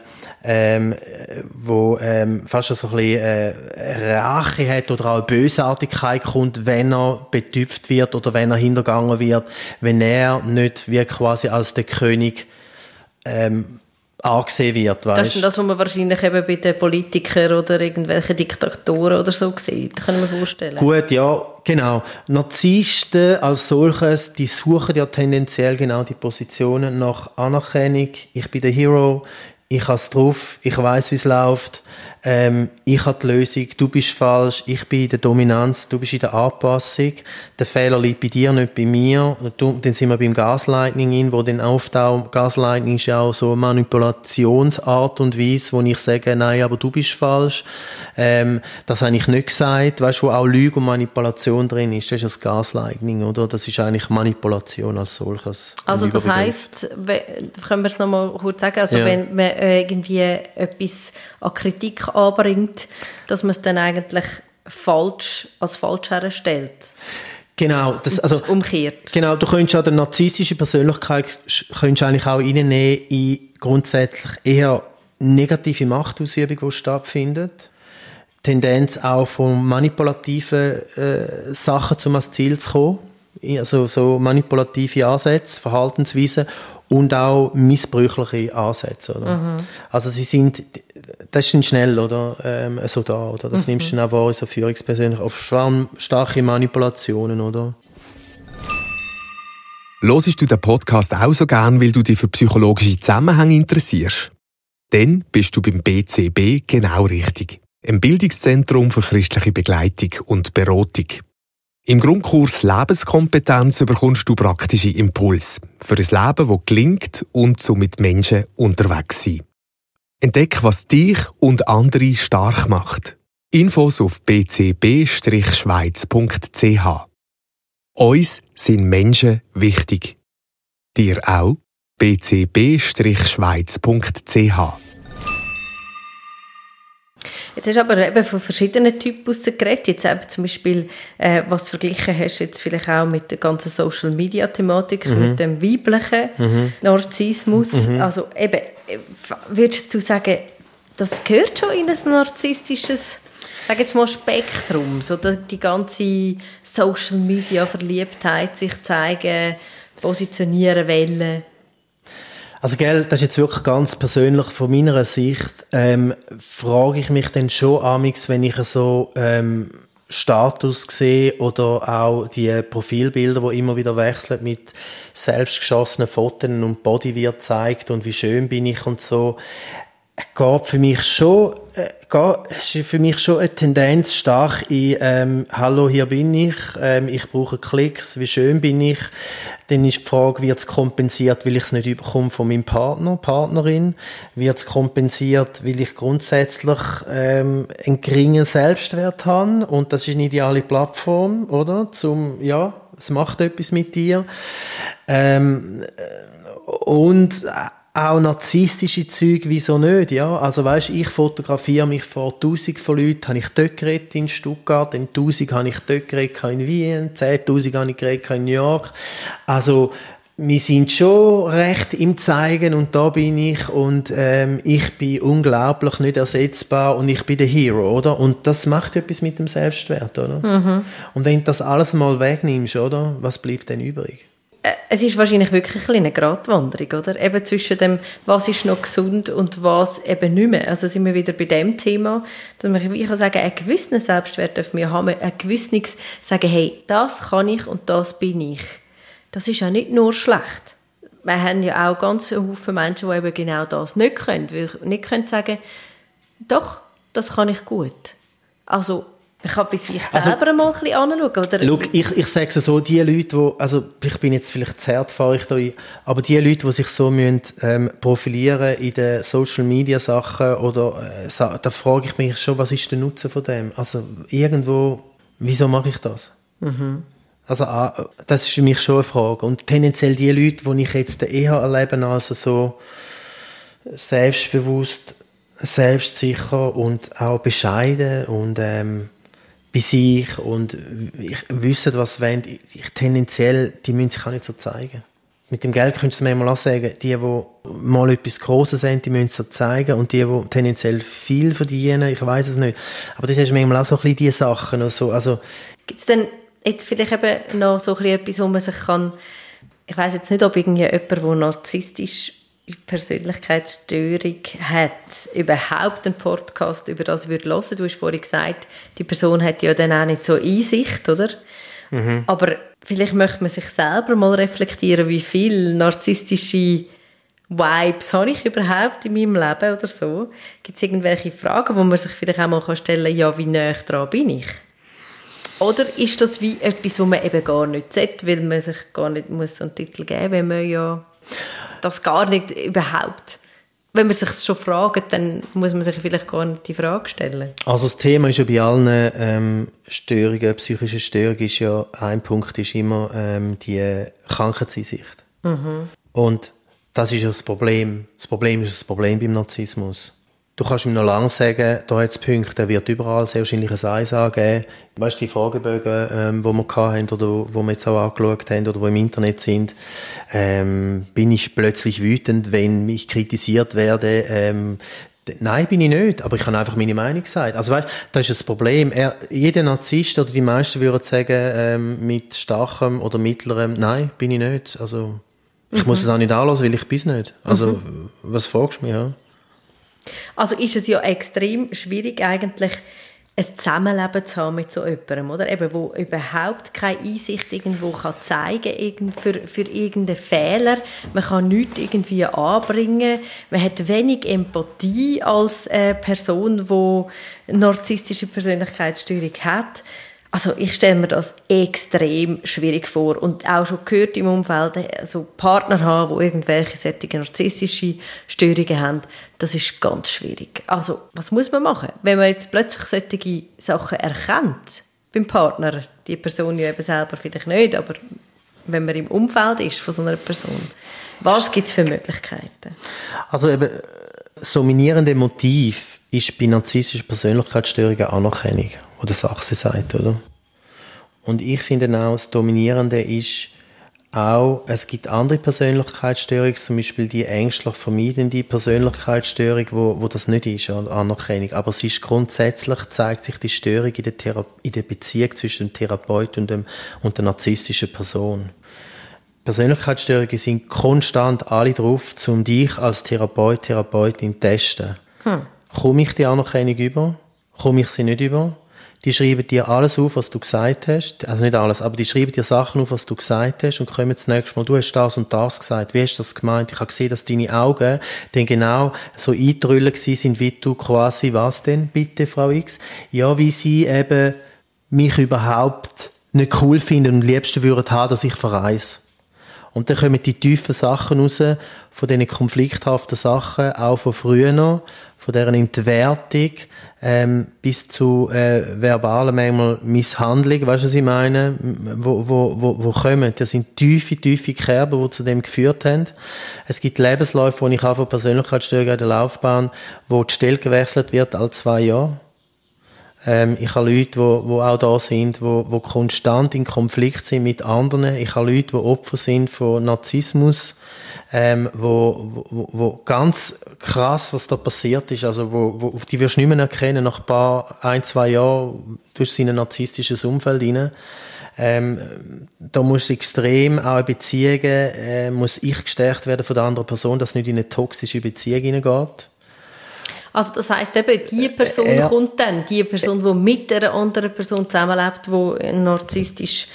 wo fast so ein bisschen Rache hat oder auch Bösartigkeit kommt, wenn er betüpft wird oder wenn er hintergangen wird, wenn er nicht wie quasi als der König angesehen wird, weißt? Das ist das, was man wahrscheinlich eben bei den Politikern oder irgendwelchen Diktatoren oder so sieht, kann man vorstellen. Gut, ja, genau. Narzissten als solches, die suchen ja tendenziell genau die Positionen nach Anerkennung. Ich bin der Hero, ich habe es drauf, ich weiss, wie es läuft, ich habe die Lösung, du bist falsch, ich bin in der Dominanz, du bist in der Anpassung, der Fehler liegt bei dir, nicht bei mir. Dann sind wir beim Gaslighting, wo dann auftaucht. Gaslighting ist ja auch so eine Manipulationsart und Weise, wo ich sage, nein, aber du bist falsch, das habe ich nicht gesagt, weißt du, wo auch Lüge und Manipulation drin ist, das ist das Gaslighting, oder? Das ist eigentlich Manipulation als solches. Also das heisst, können wir es nochmal kurz sagen, also wenn man irgendwie etwas an Kritik anbringt, dass man es dann eigentlich als falsch herstellt. Genau, also umkehrt. Genau, du könntest auch die narzisstische Persönlichkeit eigentlich auch reinnehmen in grundsätzlich eher negative Machtausübung, die stattfindet. Tendenz auch von manipulativen Sachen, um ans Ziel zu kommen. Also so manipulative Ansätze, Verhaltensweisen und auch missbräuchliche Ansätze, oder? Also das ist schnell, oder? So da, oder? Das nimmst du dann auch wahr, so Führungspersönlich, auf starke Manipulationen, oder? Hörst du den Podcast auch so gern, weil du dich für psychologische Zusammenhänge interessierst? dann bist du beim BCB genau richtig. Ein Bildungszentrum für christliche Begleitung und Beratung. Im Grundkurs Lebenskompetenz bekommst du praktische Impulse für ein Leben, das gelingt und so mit Menschen unterwegs sein. Entdeck, was dich und andere stark macht. Infos auf bcb-schweiz.ch. Uns sind Menschen wichtig. Dir auch? bcb-schweiz.ch. Jetzt hast du aber eben von verschiedenen Typen geredet. Jetzt eben zum Beispiel, was du verglichen hast, jetzt vielleicht auch mit der ganzen Social-Media-Thematik, mit dem weiblichen Narzissmus. Also eben, würdest du sagen, das gehört schon in ein narzisstisches, sag jetzt mal, Spektrum, so die ganze Social-Media-Verliebtheit, sich zeigen, positionieren wollen? Also, gell, das ist jetzt wirklich ganz persönlich von meiner Sicht, frage ich mich dann schon amigs, wenn ich so Status sehe oder auch die Profilbilder, die immer wieder wechseln mit selbstgeschossenen Fotos und Body wird gezeigt und wie schön bin ich und so, ist für mich schon eine Tendenz stark in «Hallo, hier bin ich brauche Klicks, wie schön bin ich?» Dann ist die Frage, wird es kompensiert, weil ich es nicht bekomme von meinem Partner, Partnerin? Wird es kompensiert, weil ich grundsätzlich einen geringen Selbstwert habe? Und das ist eine ideale Plattform, oder? Es macht etwas mit dir. Und auch narzisstische Züge, wieso nicht, ja? Also weisst, ich fotografiere mich vor 1000 von Leuten, habe ich dort geredet in Stuttgart, dann 1000 habe ich dort geredet in Wien, 10'000 habe ich geredet in New York. Also, wir sind schon recht im Zeigen und da bin ich und ich bin unglaublich nicht ersetzbar und ich bin der Hero, oder? Und das macht etwas mit dem Selbstwert, oder? Und wenn du das alles mal wegnimmst, oder? Was bleibt denn übrig? Es ist wahrscheinlich wirklich eine Gratwanderung, oder? Eben zwischen dem, was ist noch gesund und was eben nicht mehr. Also sind wir wieder bei dem Thema, dass man wie kann sagen, einen gewissen Selbstwert dürfen wir haben, ein gewisses sagen, hey, das kann ich und das bin ich. Das ist ja nicht nur schlecht. Wir haben ja auch ganz viele Haufen Menschen, die eben genau das nicht können. Weil nicht können sagen, doch, das kann ich gut. Also, ich kann bei sich selber mal ein bisschen anschauen. Oder? Schau, ich sage es so, die Leute, die, also ich bin jetzt vielleicht zu hart, fahre ich da ein, aber die Leute, die sich so müssen, profilieren in den Social-Media-Sachen, oder da frage ich mich schon, was ist der Nutzen von dem? Also irgendwo, wieso mache ich das? Also das ist für mich schon eine Frage. Und tendenziell die Leute, die ich jetzt eher erlebe, also so selbstbewusst, selbstsicher und auch bescheiden und bei sich und wissen, was sie wollen, tendenziell, die müssen sich auch nicht so zeigen. Mit dem Geld könntest du mir mal auch sagen, die mal etwas Grosses haben, die müssen es zeigen und die tendenziell viel verdienen, ich weiss es nicht. Aber das ist manchmal auch so ein bisschen diese Sachen. Also gibt es denn jetzt vielleicht eben noch so ein bisschen etwas, wo man sich kann, ich weiss jetzt nicht, ob irgendwie jemand, der narzisstisch Persönlichkeitsstörung hat, überhaupt einen Podcast über das hören würde. Du hast vorhin gesagt, die Person hat ja dann auch nicht so Einsicht, oder? Aber vielleicht möchte man sich selber mal reflektieren, wie viele narzisstische Vibes habe ich überhaupt in meinem Leben oder so? Gibt es irgendwelche Fragen, wo man sich vielleicht auch mal stellen kann, ja, wie nahe dran bin ich? Oder ist das wie etwas, wo man eben gar nicht sollte, weil man sich gar nicht muss so einen Titel geben muss, wenn man ja das gar nicht überhaupt. Wenn man sich schon fragt, dann muss man sich vielleicht gar nicht die Frage stellen. Also das Thema ist ja bei allen Störungen, psychischen Störungen, ist ja, ein Punkt ist immer die Krankheitseinsicht. Und das ist ja das Problem. Das Problem ist das Problem beim Narzissmus. Du kannst ihm noch lange sagen, da hat es Punkte, der wird überall sehr wahrscheinlich ein Eis angeben. Weißt du, die Fragebögen, die wir hatten oder die wir jetzt auch angeschaut haben oder die im Internet sind, bin ich plötzlich wütend, wenn ich kritisiert werde? Nein, bin ich nicht, aber ich habe einfach meine Meinung gesagt. Also weißt, das ist das Problem. Jeder Narzisst oder die meisten würden sagen, mit starkem oder mittlerem, nein, bin ich nicht. Also ich muss es auch nicht anhören, weil ich bin es nicht. Also was fragst du mich, ja? Also ist es ja extrem schwierig eigentlich, ein Zusammenleben zu haben mit so jemandem, oder? Eben, wo überhaupt keine Einsicht irgendwo kann zeigen für irgendeinen Fehler. Man kann nichts irgendwie anbringen. Man hat wenig Empathie als Person, die eine narzisstische Persönlichkeitsstörung hat. Also ich stelle mir das extrem schwierig vor und auch schon gehört im Umfeld, also Partner haben, die irgendwelche solche narzisstische Störungen haben, das ist ganz schwierig. Also was muss man machen, wenn man jetzt plötzlich solche Sachen erkennt beim Partner, die Person ja eben selber vielleicht nicht, aber wenn man im Umfeld ist von so einer Person, was gibt es für Möglichkeiten? Also eben, das dominierende Motiv ist bei narzisstischen Persönlichkeitsstörungen Anerkennung, oder Sachse sagt, oder? Und ich finde auch, das Dominierende ist auch, es gibt andere Persönlichkeitsstörungen, zum Beispiel die ängstlich vermeidende Persönlichkeitsstörung, wo das nicht ist, Anerkennung. Aber es ist grundsätzlich, zeigt sich die Störung in der Beziehung zwischen dem Therapeut und der narzisstischen Person. Persönlichkeitsstörungen sind konstant alle drauf, um dich als Therapeutin zu testen. Komme ich die Anerkennung über? Komme ich sie nicht über? Die schreiben dir alles auf, was du gesagt hast. Also nicht alles, aber die schreiben dir Sachen auf, was du gesagt hast und kommen das nächste Mal, du hast das und das gesagt. Wie hast du das gemeint? Ich habe gesehen, dass deine Augen dann genau so eingetrüllt sind, wie du quasi, was denn, bitte, Frau X? Ja, wie sie eben mich überhaupt nicht cool finden und am liebsten würden haben, dass ich verreise. Und dann kommen die tiefen Sachen raus, von diesen konflikthaften Sachen, auch von früher noch, von deren Entwertung, bis zu verbalen manchmal Misshandlung, weißt du, was ich meine? Wo kommen. Das sind tiefe Kerben, die zu dem geführt haben. Es gibt Lebensläufe, wo ich auch von Persönlichkeitsstörungen in der Laufbahn, wo die Stelle gewechselt wird alle 2 Jahre. Ich habe Leute, die auch da sind, die konstant in Konflikt sind mit anderen. Ich habe Leute, die Opfer sind von Narzissmus, wo ganz krass, was da passiert ist, also wo die wirst du nicht mehr erkennen, nach 1-2 Jahren durch sein narzisstisches Umfeld rein. Da muss extrem auch in Beziehungen, muss ich gestärkt werden von der anderen Person, dass es nicht in eine toxische Beziehung hineingeht. Also das heisst eben, die Person kommt dann, die Person, die mit einer anderen Person zusammenlebt, die eine narzisstische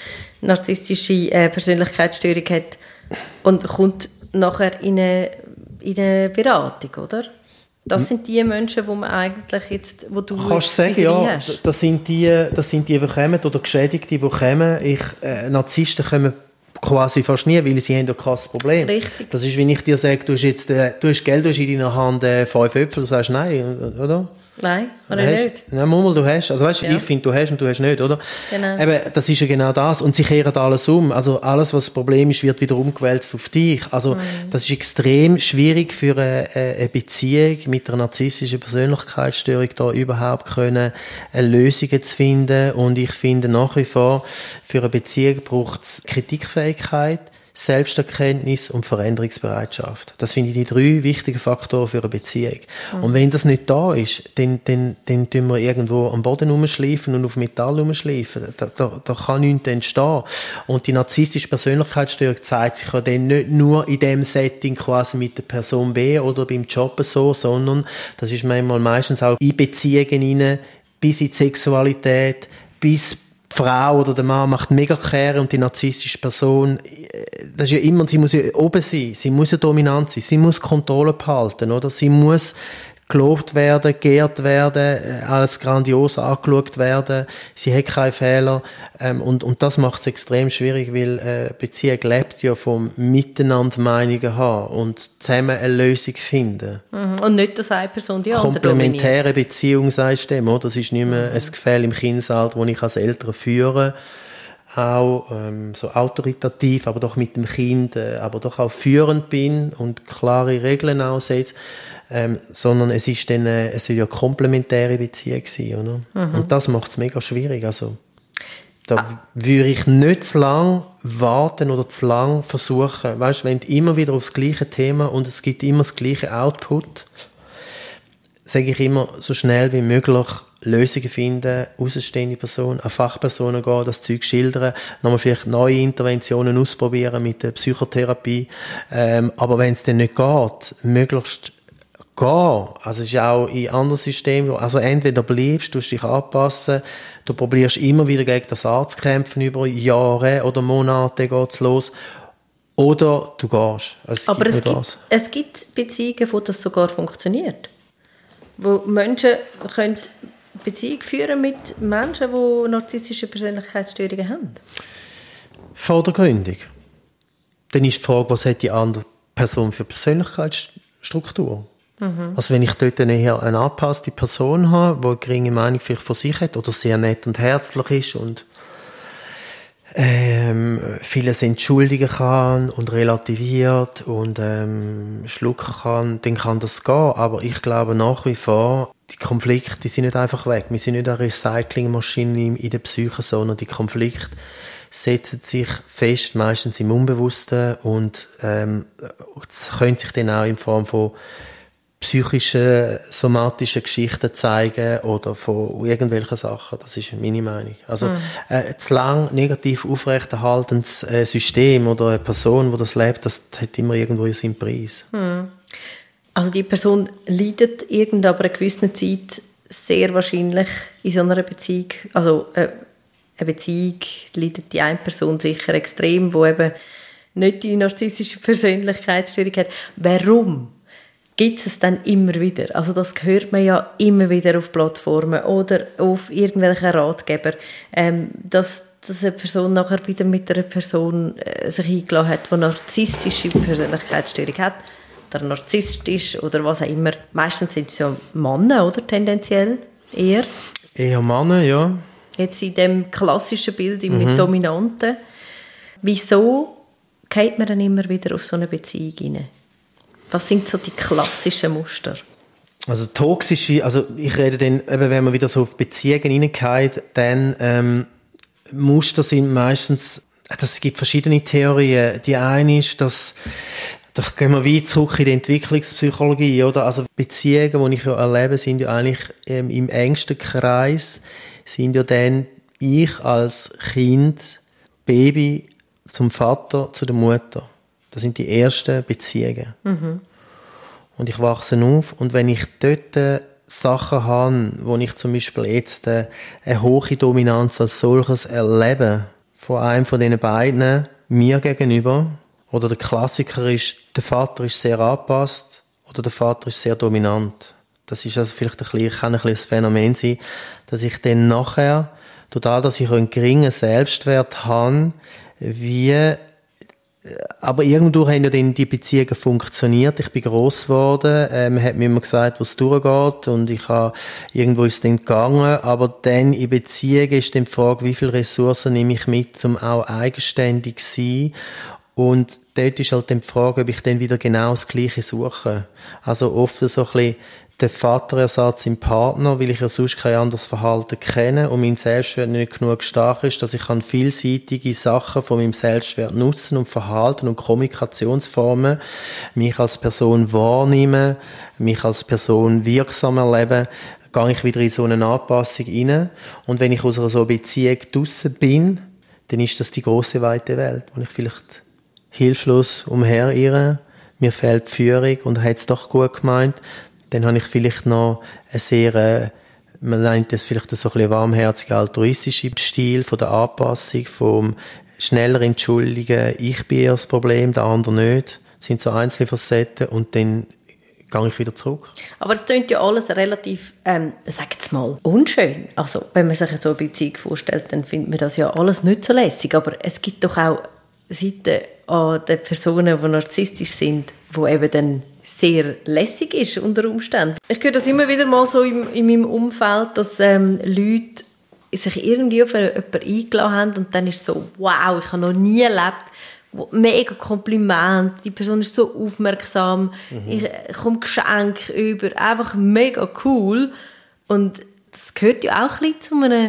Persönlichkeitsstörung hat und kommt nachher in eine Beratung, oder? Das sind die Menschen, die man eigentlich jetzt, wo du kannst sagen, ja, das sind die, die kommen, oder Geschädigte, die kommen. Narzissten kommen quasi fast nie, weil sie haben ja kein Problem. Richtig. Das ist, wenn ich dir sage, du hast Geld, du hast in deiner Hand 5 Äpfel, du sagst nein, oder? Nein, oder nicht? Nein, Mummel, du hast. Also weißt, ja. Ich finde, du hast und du hast nicht, oder? Genau. Eben, das ist ja genau das. Und sie kehren alles um. Also alles, was das Problem ist, wird wieder umgewälzt auf dich. Also das ist extrem schwierig für eine Beziehung mit einer narzisstischen Persönlichkeitsstörung, da überhaupt Lösungen zu finden. Und ich finde nach wie vor, für eine Beziehung braucht es Kritikfähigkeit, Selbsterkenntnis und Veränderungsbereitschaft. Das finde ich die 3 wichtigen Faktoren für eine Beziehung. Und wenn das nicht da ist, dann tun wir irgendwo am Boden rumschleifen und auf Metall rumschleifen. Da kann nichts entstehen. Und die narzisstische Persönlichkeitsstörung zeigt sich ja dann nicht nur in dem Setting quasi mit der Person B oder beim Job so, sondern das ist meistens auch in Beziehungen hinein, bis in die Sexualität, bis die Frau oder der Mann macht mega Kehre und die narzisstische Person, das ist ja immer, sie muss ja oben sein, sie muss ja dominant sein, sie muss Kontrolle behalten, oder? Sie muss gelobt werden, geehrt werden, als grandios angeschaut werden, sie hat keine Fehler, und das macht es extrem schwierig, weil Beziehung lebt ja vom Miteinander Meinungen haben und zusammen eine Lösung finden. Und nicht, dass eine Person die andere dominiert. Komplementäre Beziehung, sagst du dem, oder? Das ist nicht mehr ein Gefälle im Kindesalter, das ich als Eltern führe, auch so autoritativ, aber doch mit dem Kind, aber doch auch führend bin und klare Regeln aussetze, sondern es ist dann, es soll ja eine komplementäre Beziehung sein, oder? Und das macht es mega schwierig, also da würde ich nicht zu lang warten oder zu lang versuchen, weißt, wenn du immer wieder aufs gleiche Thema und es gibt immer das gleiche Output, sage ich immer, so schnell wie möglich Lösungen finden, außenstehende Personen, an Fachpersonen gehen, das Zeug schildern, nochmal vielleicht neue Interventionen ausprobieren mit der Psychotherapie, aber wenn es dann nicht geht, möglichst gehen. Also es ist auch in anderen Systemen, also entweder bleibst, du dich anpassen, du probierst immer wieder gegen das anzukämpfen, über Jahre oder Monate geht's los, oder du gehst. Aber es gibt Beziehungen, wo das sogar funktioniert. Wo Menschen können Beziehung führen mit Menschen, die narzisstische Persönlichkeitsstörungen haben. Vordergründig. Dann ist die Frage, was hat die andere Person für Persönlichkeitsstruktur? Also wenn ich dort eher eine angepasste Person habe, die eine geringe Meinung vielleicht von sich hat oder sehr nett und herzlich ist und vieles entschuldigen kann und relativiert und schlucken kann, dann kann das gehen. Aber ich glaube nach wie vor, die Konflikte, die sind nicht einfach weg. Wir sind nicht eine Recyclingmaschine in der Psyche, sondern die Konflikte setzen sich fest, meistens im Unbewussten und können sich dann auch in Form von psychischen, somatischen Geschichten zeigen oder von irgendwelchen Sachen. Das ist meine Meinung. Also zu lang negativ aufrechterhaltendes System oder eine Person, die das lebt, das hat immer irgendwo seinen Preis. Also die Person leidet aber eine gewisse Zeit sehr wahrscheinlich in so einer Beziehung. Also eine Beziehung leidet die eine Person sicher extrem, die eben nicht die narzisstische Persönlichkeitsstörung hat. Warum gibt es dann immer wieder? Also das hört man ja immer wieder auf Plattformen oder auf irgendwelchen Ratgeber, dass eine Person nachher wieder mit einer Person sich eingeladen hat, die narzisstische Persönlichkeitsstörung hat, oder narzisstisch oder was auch immer. Meistens sind es ja Männer, oder? Tendenziell eher. Eher Männer, ja. Jetzt in dem klassischen Bild mit Dominanten. Wieso geht man dann immer wieder auf so eine Beziehung hinein? Was sind so die klassischen Muster? Also toxische, also ich rede dann, eben, wenn man wieder so auf Beziehungen hineingeht, dann Muster sind meistens, es gibt verschiedene Theorien. Die eine ist, dass da gehen wir weit zurück in die Entwicklungspsychologie, oder? Also Beziehungen, die ich ja erlebe, sind ja eigentlich im engsten Kreis, sind ja dann ich als Kind, Baby zum Vater, zu der Mutter. Das sind die ersten Beziehungen. Und ich wachse auf und wenn ich dort Sachen habe, wo ich zum Beispiel jetzt eine hohe Dominanz als solches erlebe, von einem von diesen beiden mir gegenüber, oder der Klassiker ist, der Vater ist sehr angepasst oder der Vater ist sehr dominant. Das ist also vielleicht kann ein Phänomen sein, dass ich dann nachher, total, dass ich einen geringen Selbstwert habe, aber irgendwo haben ja dann die Beziehungen funktioniert. Ich bin gross geworden, man hat mir immer gesagt, wo es durchgeht und irgendwo ist es dann gegangen, aber dann in Beziehungen ist dann die Frage, wie viele Ressourcen nehme ich mit, um auch eigenständig zu sein. Und dort ist halt dann die Frage, ob ich dann wieder genau das Gleiche suche. Also oft so ein bisschen der Vaterersatz im Partner, weil ich ja sonst kein anderes Verhalten kenne und mein Selbstwert nicht genug stark ist, dass ich vielseitige Sachen von meinem Selbstwert nutzen und Verhalten und Kommunikationsformen mich als Person wahrnehmen, mich als Person wirksam erleben, gehe ich wieder in so eine Anpassung rein. Und wenn ich aus einer so Beziehung draussen bin, dann ist das die grosse, weite Welt, wo ich vielleicht hilflos umherirre, mir fehlt die Führung und hat es doch gut gemeint, dann habe ich vielleicht noch eine sehr, man nennt das vielleicht so ein bisschen warmherzige, altruistische Stil von der Anpassung, vom schneller entschuldigen, ich bin eher das Problem, der andere nicht, das sind so einzelne Facetten und dann gehe ich wieder zurück. Aber es klingt ja alles relativ, sag jetzt mal, unschön. Also, wenn man sich so eine Beziehung vorstellt, dann findet man das ja alles nicht so lässig. Aber es gibt doch auch Seiten an den Personen, die narzisstisch sind, die eben dann sehr lässig ist unter Umständen. Ich höre das immer wieder mal so in meinem Umfeld, dass Leute sich irgendwie auf jemanden eingeladen haben und dann ist es so, wow, ich habe noch nie erlebt, mega Kompliment, die Person ist so aufmerksam, ich komme Geschenke über, einfach mega cool. Und das gehört ja auch ein bisschen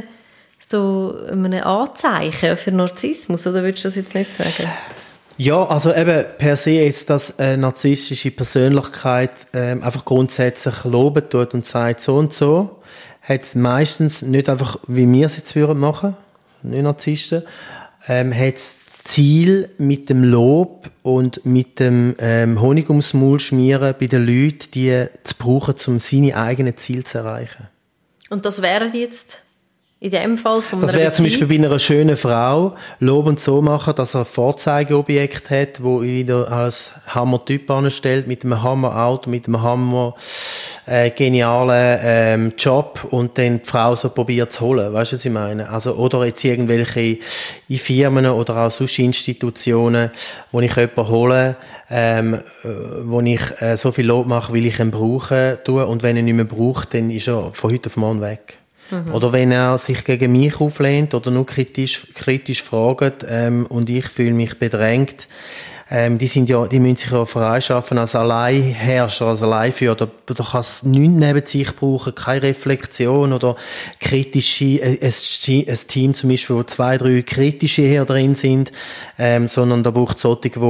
zu einem Anzeichen für Narzissmus, oder würdest du das jetzt nicht sagen? Ja, also eben per se jetzt, dass eine narzisstische Persönlichkeit einfach grundsätzlich loben tut und sagt so und so, hat es meistens nicht einfach, wie wir es jetzt würden machen, nicht Narzissten, hat es Ziel mit dem Lob und mit dem Honig ums Maul schmieren bei den Leuten, die zu brauchen, um seine eigenen Ziele zu erreichen. Und das wären jetzt in dem Fall von einer Das wäre zum Beispiel bei einer schönen Frau lobend so machen, dass er ein Vorzeigeobjekt hat, wo wieder als Hammer-Typ anstellt, mit einem Hammer-Auto, mit einem Hammer genialen Job und dann die Frau so probiert zu holen. Weißt du, was ich meine? Also, oder jetzt irgendwelche in Firmen oder auch sonst Institutionen, wo ich jemanden hole, wo ich so viel Lob mache, weil ich ihn brauche, tue, und wenn er nicht mehr braucht, dann ist er von heute auf morgen weg. Oder wenn er sich gegen mich auflehnt oder nur kritisch fragt, und ich fühle mich bedrängt, die müssen sich ja freischaffen als Alleinherrscher, als Alleinführer. Da kann es nichts neben sich brauchen, keine Reflexion oder kritische, ein Team zum Beispiel, wo 2, 3 kritische her drin sind, sondern da braucht es solche, die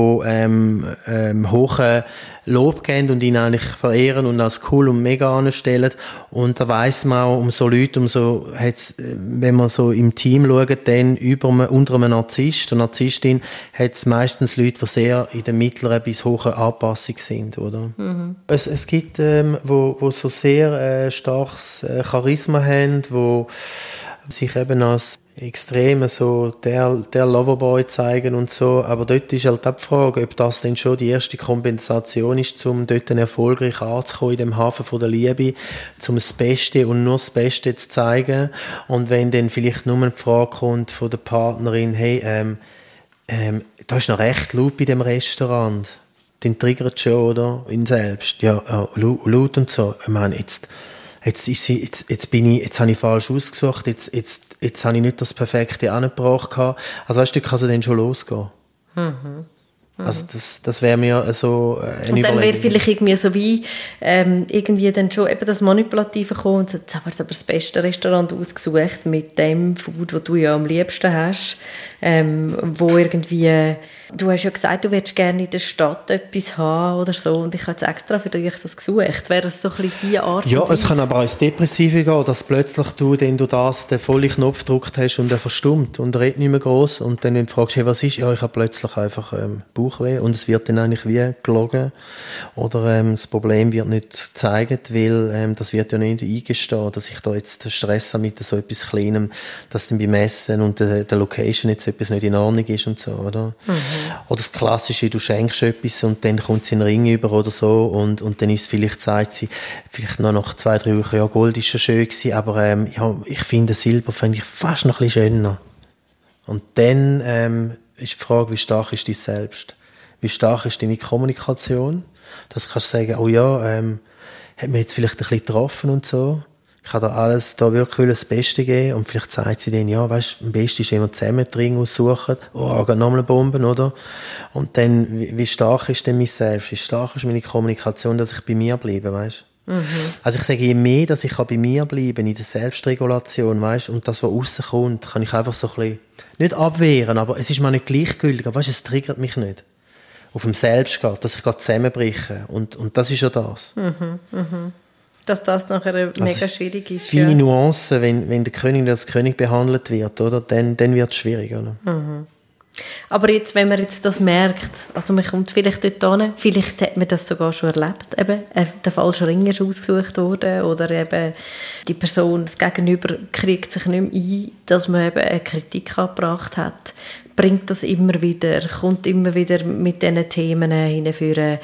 hohe Lob geben und ihn eigentlich verehren und als cool und mega anstellen. Und da weiss man auch, um so Leute, wenn man so im Team schaut, dann unter einem Narzisst oder Narzisstin, hat es meistens Leute, die sehr in der mittleren bis hohen Anpassung sind, oder? Mhm. Es gibt, wo so sehr starkes Charisma haben, wo sich eben als extrem so der Loverboy zeigen und so, aber dort ist halt auch die Frage, ob das denn schon die erste Kompensation ist, um dort erfolgreich anzukommen in dem Hafen von der Liebe, um das Beste und nur das Beste zu zeigen. Und wenn dann vielleicht nur die Frage kommt von der Partnerin, hey, da ist noch recht laut bei dem Restaurant, den triggert schon, oder? Ihn selbst. Ja, laut und so. Ich meine, jetzt habe ich falsch ausgesucht, jetzt habe ich nicht das Perfekte angebracht. Also weißt du, kann es dann schon losgehen. Mhm. Also das wäre mir so eine Und dann wäre vielleicht irgendwie so wie irgendwie dann schon eben das Manipulative kommen und so, jetzt haben wir aber das beste Restaurant ausgesucht mit dem Food, das du ja am liebsten hast, wo irgendwie, du hast ja gesagt, du würdest gerne in der Stadt etwas haben oder so, und ich habe jetzt extra für dich das gesucht. Wäre das so ein bisschen die Art? Ja, es kann aber auch ins Depressive gehen, dass plötzlich den vollen Knopf gedrückt hast und er verstummt und er redet nicht mehr gross, und dann fragst du, hey, was ist? Ja, ich habe plötzlich einfach Bauchweh, und es wird dann eigentlich wie gelogen oder das Problem wird nicht gezeigt, weil das wird ja nicht eingestehen, dass ich da jetzt Stress habe mit so etwas Kleinem, dass dann beim Essen und der Location jetzt etwas nicht in Ordnung ist und so, oder? Mhm. Oder das Klassische, du schenkst etwas und dann kommt sie einen Ring über oder so, und dann ist vielleicht, sagt sie, vielleicht noch nach 2, 3 Wochen, ja, Gold ist schon schön gewesen, aber ja, ich finde Silber finde ich fast noch ein bisschen schöner. Und dann ist die Frage, wie stark ist dein Selbst? Wie stark ist deine Kommunikation? Das kannst du sagen, oh ja, hat mir jetzt vielleicht ein bisschen getroffen und so. Ich habe da wirklich das Beste geben, und vielleicht sagt sie dann, ja, weißt, am besten ist, wenn wir zusammen den Ring aussuchen, geht nochmal Bomben, oder? Und dann, wie stark ist denn mein Selbst? Wie stark ist meine Kommunikation, dass ich bei mir bleibe, weißt? Mhm. Also ich sage, je mehr, dass ich bei mir bleiben in der Selbstregulation, weißt, und das, was rauskommt, kann ich einfach so ein bisschen, nicht abwehren, aber es ist mir nicht gleichgültig, aber weißt, es triggert mich nicht. Auf dem Selbst geht, dass ich gerade zusammenbreche, und das ist ja das. Mhm, mhm. Dass das nachher mega schwierig ist. Feine ja. Nuancen, wenn der König als König behandelt wird, oder? Dann wird es schwierig, oder? Mhm. Aber jetzt, wenn man jetzt das merkt, also man kommt vielleicht dort hin, vielleicht hat man das sogar schon erlebt, eben, der falsche Ring ist ausgesucht worden, oder eben die Person, das Gegenüber kriegt sich nicht mehr ein, dass man eben eine Kritik angebracht hat, bringt das immer wieder, kommt immer wieder mit diesen Themen hinführen.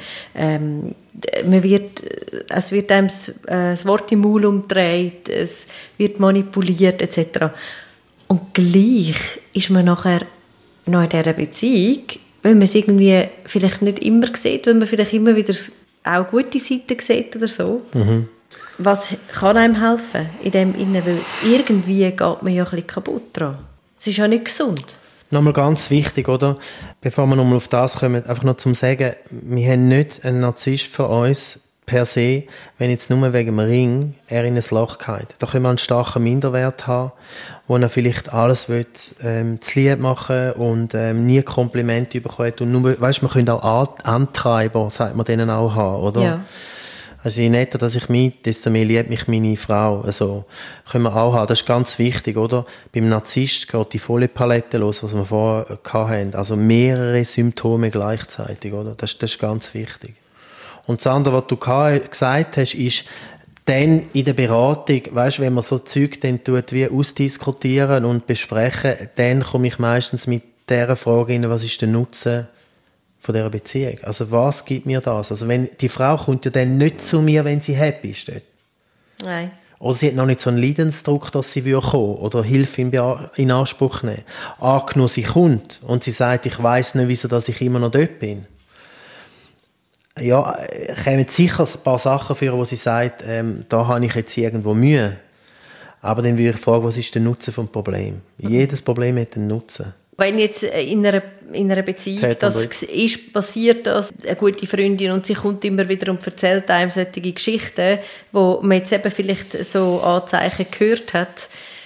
Es wird einem das Wort im Maul umgedreht, es wird manipuliert etc. Und gleich ist man nachher noch in dieser Beziehung, wenn man es irgendwie vielleicht nicht immer sieht, wenn man vielleicht immer wieder auch gute Seiten sieht oder so. Mhm. Was kann einem helfen in dem Innen? Weil irgendwie geht man ja ein bisschen kaputt dran. Es ist ja nicht gesund. Nochmal ganz wichtig, oder? Bevor wir nochmal auf das kommen, einfach noch zum Sagen, wir haben nicht einen Narzisst für uns per se, wenn jetzt nur wegen dem Ring er in ein Loch geht. Da können wir einen starken Minderwert haben, wo er vielleicht alles will, zu lieb machen und nie Komplimente bekommt. Und nur, weißt, wir können auch Antreiber, sagt man denen auch, haben, oder? Ja. Also je netter, dass ich mit, desto mehr liebt mich meine Frau. Also können wir auch haben. Das ist ganz wichtig, oder? Beim Narzisst geht die volle Palette los, was wir vorher hatten. Also mehrere Symptome gleichzeitig, oder? Das ist ganz wichtig. Und das andere, was du gesagt hast, ist, dann in der Beratung, weißt, wenn man so Zeug dann tut, wie ausdiskutieren und besprechen, dann komme ich meistens mit dieser Frage rein, was ist der Nutzen von dieser Beziehung? Also was gibt mir das? Also wenn, die Frau kommt ja dann nicht zu mir, wenn sie happy ist dort. Nein. Oder sie hat noch nicht so einen Leidensdruck, dass sie kommen würde oder Hilfe in Anspruch nehmen. Angenommen, sie kommt und sie sagt, ich weiss nicht, wieso dass ich immer noch dort bin. Ja, kommen sicher ein paar Sachen führen, wo sie sagt, da habe ich jetzt irgendwo Mühe. Aber dann würde ich fragen, was ist der Nutzen vom Problem? Jedes Problem hat einen Nutzen. Wenn jetzt in einer Beziehung das ist, passiert das, eine gute Freundin, und sie kommt immer wieder und erzählt einem solche Geschichten, wo man jetzt eben vielleicht so Anzeichen gehört hat.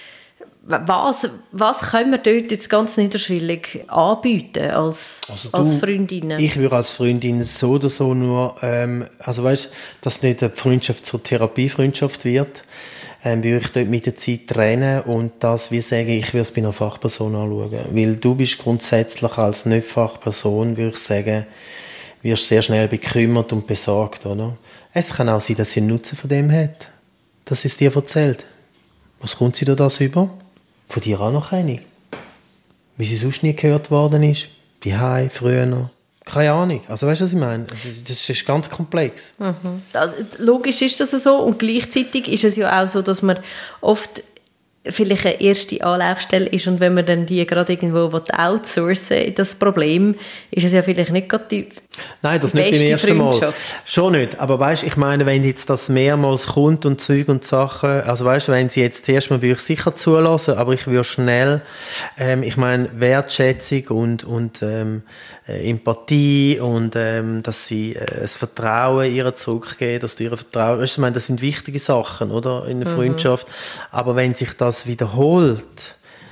Was können wir dort jetzt ganz niederschwellig anbieten als Freundinnen? Ich würde als Freundin so oder so nur, also weißt, dass nicht eine Freundschaft zur Therapiefreundschaft wird, würde ich dort mit der Zeit trennen und das, wie sagen, ich würde es bei einer Fachperson anschauen. Weil du bist grundsätzlich als Nicht-Fachperson, würde ich sagen, wirst sehr schnell bekümmert und besorgt, oder? Es kann auch sein, dass sie einen Nutzen von dem hat, dass sie es dir erzählt. Was kommt sie da das über? Von dir auch noch keine. Wie sie sonst nie gehört worden ist. Die Hause, früher noch. Keine Ahnung. Also weißt du, was ich meine? Das ist ganz komplex. Mhm. Logisch ist das so. Und gleichzeitig ist es ja auch so, dass man oft vielleicht eine erste Anlaufstelle ist und wenn man dann die gerade irgendwo outsourcen will, das Problem, ist es ja vielleicht nicht gerade die Nein, das nicht beim ersten Mal. Schon nicht. Aber weißt, ich meine, wenn jetzt das mehrmals kommt und Zeug und Sachen, also weißt, wenn sie jetzt zuerst mal, würde ich sicher zulassen, aber ich würde schnell, ich meine, Wertschätzung und Empathie und dass sie das Vertrauen ihr zurückgeben, dass du ihr Vertrauen, weißt, ich meine, das sind wichtige Sachen, oder, in der Freundschaft. Aber wenn sich das wiederholt,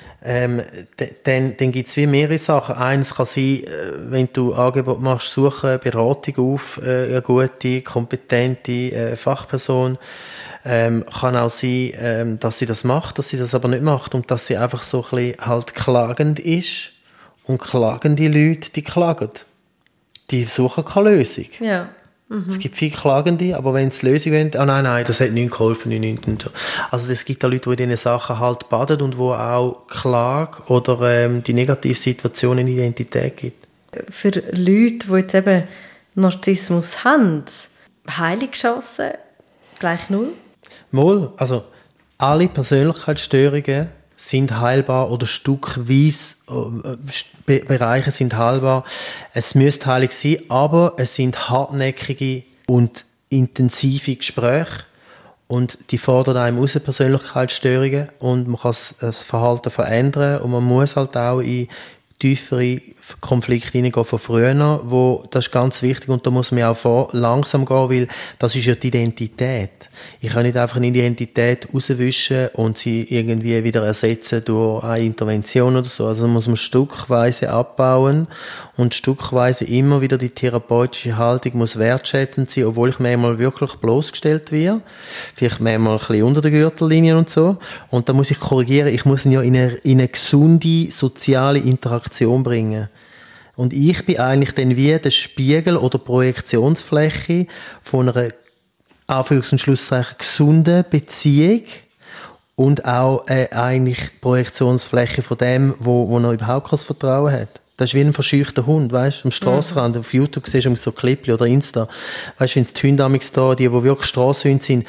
dann gibt es wie mehrere Sachen. Eins kann sein, wenn du Angebot machst, suche Beratung auf, eine gute, kompetente Fachperson. Kann auch sein, dass sie das macht, dass sie das aber nicht macht und dass sie einfach so ein bisschen halt klagend ist. Und klagende Leute, die klagen. Die suchen keine Lösung. Ja. Mhm. Es gibt viele Klagende, aber wenn sie Lösung wollen, nein, das hat nichts geholfen. Also es gibt auch Leute, die in diesen Sachen halt baden und wo auch Klage oder die Negativsituation in Identität gibt. Für Leute, die jetzt eben Narzissmus haben, Heilungschancen gleich null? Mal, also alle Persönlichkeitsstörungen sind heilbar oder stückweise Bereiche sind heilbar. Es müsste heilig sein, aber es sind hartnäckige und intensive Gespräche und die fordern einem raus, Persönlichkeitsstörungen, und man kann das Verhalten verändern und man muss halt auch in tiefere Konflikte hineingehen von früher, wo, das ist ganz wichtig und da muss man auch langsam gehen, weil das ist ja die Identität. Ich kann nicht einfach eine Identität rauswischen und sie irgendwie wieder ersetzen durch eine Intervention oder so. Also muss man stückweise abbauen und stückweise immer wieder die therapeutische Haltung muss wertschätzend sein, obwohl ich manchmal wirklich bloßgestellt werde. Vielleicht manchmal ein bisschen unter der Gürtellinie und so. Und da muss ich korrigieren, ich muss ihn ja in eine gesunde soziale Interaktion bringen. Und ich bin eigentlich dann wie der Spiegel oder Projektionsfläche von einer Anführungs- und Schlusszeichen gesunden Beziehung und auch eigentlich Projektionsfläche von dem, wo er überhaupt kein Vertrauen hat. Das ist wie ein verscheuchter Hund, weißt du, am Strassenrand. Auf YouTube siehst du so Clips oder Insta. Weißt du, wenn die Hunde damals da, die wirklich Strassenhunde sind,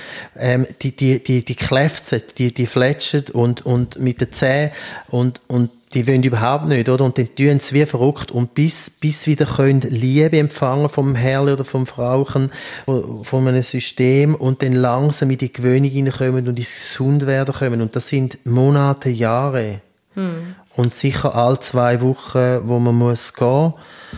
die kläfzen, die fletschen und mit den Zähnen und die wollen überhaupt nicht, oder? Und dann tun sie wie verrückt und bis wieder können Liebe empfangen vom Herrn oder vom Frauchen, von einem System und dann langsam in die Gewöhnung hineinkommen und ins Gesundwerden kommen. Und das sind Monate, Jahre. Und sicher alle 2 Wochen, wo man muss gehen.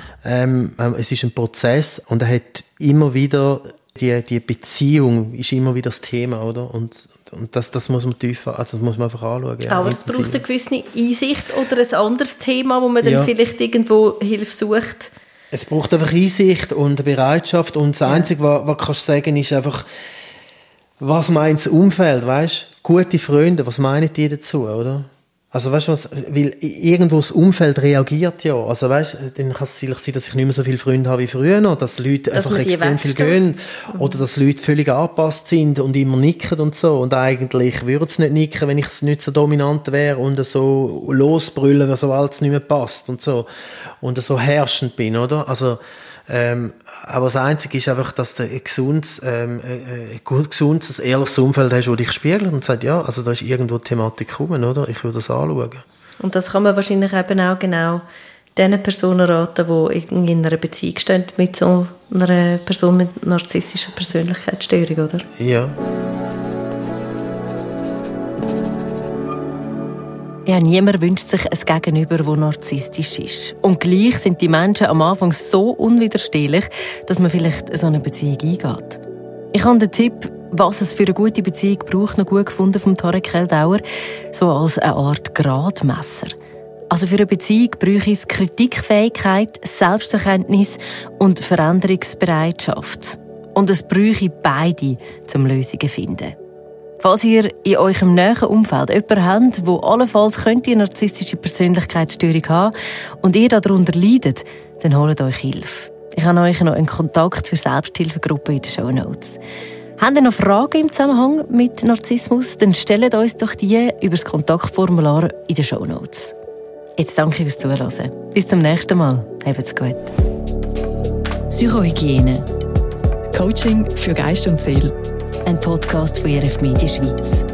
Es ist ein Prozess und er hat immer wieder die Beziehung ist immer wieder das Thema, oder? Und das muss man tiefer, also das muss man einfach anschauen. Ja, aber es braucht eine gewisse Einsicht oder ein anderes Thema, wo man dann vielleicht irgendwo Hilfe sucht. Es braucht einfach Einsicht und Bereitschaft und das Einzige, was kannst du sagen, ist einfach, was meint das Umfeld, weißt? Gute Freunde, was meinen die dazu, oder? Also weißt du was, weil irgendwo das Umfeld reagiert ja, also weißt, dann kann es vielleicht sein, dass ich nicht mehr so viele Freunde habe wie früher noch, dass Leute einfach extrem viel gehen oder dass Leute völlig angepasst sind und immer nicken und so und eigentlich würde es nicht nicken, wenn ich nicht so dominant wäre und so losbrüllen, was so alles nicht mehr passt und so herrschend bin, oder? Also aber das Einzige ist einfach, dass du ein gesundes, ehrliches Umfeld hast, das dich spiegelt und sagt, ja, also da ist irgendwo die Thematik gekommen, oder? Ich will das anschauen. Und das kann man wahrscheinlich eben auch genau den Personen raten, die irgendwie in einer Beziehung stehen mit so einer Person mit narzisstischer Persönlichkeitsstörung, oder? Ja. Ja, niemand wünscht sich ein Gegenüber, das narzisstisch ist. Und gleich sind die Menschen am Anfang so unwiderstehlich, dass man vielleicht so eine Beziehung eingeht. Ich habe den Tipp, was es für eine gute Beziehung braucht, noch gut gefunden vom Tarek Keldauer, so als eine Art Gradmesser. Also für eine Beziehung bräuchte es Kritikfähigkeit, Selbsterkenntnis und Veränderungsbereitschaft. Und es bräuchte beide, um Lösungen zu finden. Falls ihr in eurem näheren Umfeld jemanden habt, der allenfalls eine narzisstische Persönlichkeitsstörung haben und ihr darunter leidet, dann holt euch Hilfe. Ich habe euch noch einen Kontakt für Selbsthilfegruppen in den Shownotes. Habt ihr noch Fragen im Zusammenhang mit Narzissmus? Dann stellt uns doch die über das Kontaktformular in den Shownotes. Jetzt danke fürs Zuhören. Bis zum nächsten Mal. Habt's gut. Psychohygiene. Coaching für Geist und Seele. Ein Podcast von ERF Media Schweiz.